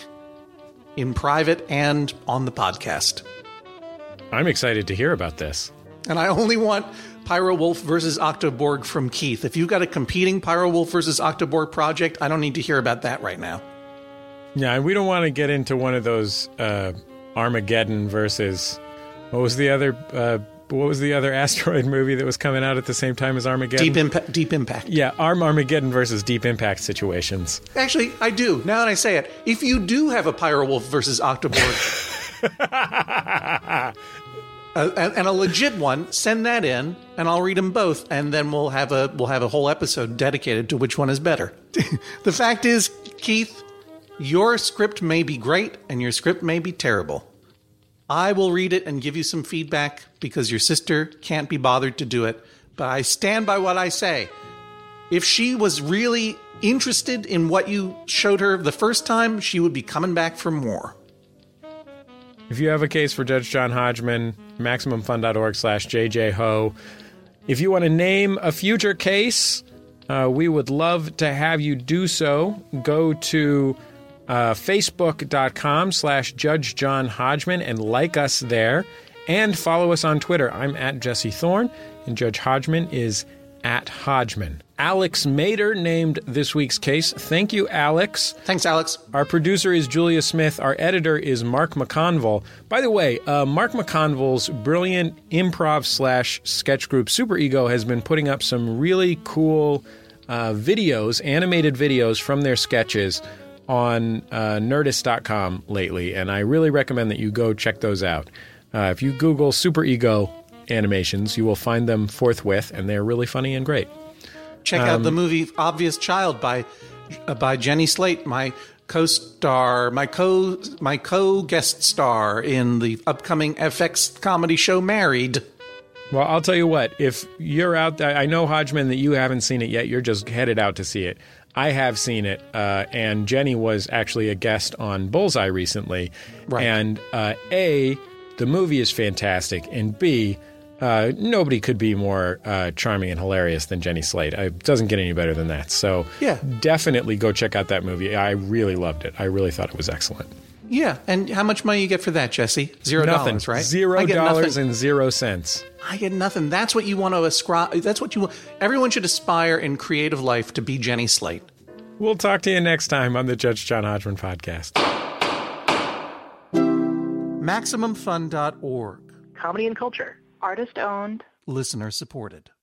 in private and on the podcast. I'm excited to hear about this. And I only want Pyro Wolf versus Octoborg from Keith. If you've got a competing Pyro Wolf versus Octoborg project, I don't need to hear about that right now. Yeah, and we don't want to get into one of those uh, Armageddon versus what was the other uh, what was the other asteroid movie that was coming out at the same time as Armageddon? Deep Impact. Deep Impact. Yeah, Arm Armageddon versus Deep Impact situations. Actually, I do. Now that I say it, if you do have a Pyro Wolf versus Octoborg, uh, and, and a legit one, send that in, and I'll read them both, and then we'll have a we'll have a whole episode dedicated to which one is better. The fact is, Keith, your script may be great, and your script may be terrible. I will read it and give you some feedback because your sister can't be bothered to do it, but I stand by what I say. If she was really interested in what you showed her the first time, she would be coming back for more. If you have a case for Judge John Hodgman, MaximumFun.org slash JJHo. If you want to name a future case, uh, we would love to have you do so. Go to uh, Facebook.com slash Judge John Hodgman and like us there. And follow us on Twitter. I'm at Jesse Thorne, and Judge Hodgman is at Hodgman. Alex Mader named this week's case. Thank you, Alex. Thanks, Alex. Our producer is Julia Smith. Our editor is Mark McConville. By the way, uh, Mark McConville's brilliant improv slash sketch group Superego has been putting up some really cool uh, videos, animated videos from their sketches on uh, Nerdist dot com lately, and I really recommend that you go check those out. Uh, if you Google Superego animations, you will find them forthwith, and they're really funny and great. Check um, out the movie Obvious Child by uh, by Jenny Slate, my co-star, my co my co-guest star in the upcoming F X comedy show Married. Well, I'll tell you what, if you're out there, I know, Hodgman, that you haven't seen it yet. You're just headed out to see it. I have seen it, uh, and Jenny was actually a guest on Bullseye recently. Right. And uh, A, the movie is fantastic, and B, Uh, nobody could be more uh, charming and hilarious than Jenny Slate. It doesn't get any better than that. So yeah. Definitely go check out that movie. I really loved it. I really thought it was excellent. Yeah, and how much money you get for that, Jesse? Zero nothing. dollars, right? Zero dollars and zero cents. I get nothing. That's what you want to ascribe. That's what you want. Everyone should aspire in creative life to be Jenny Slate. We'll talk to you next time on the Judge John Hodgman podcast. Maximum Fun dot org. Comedy and culture. Artist owned. Listener supported.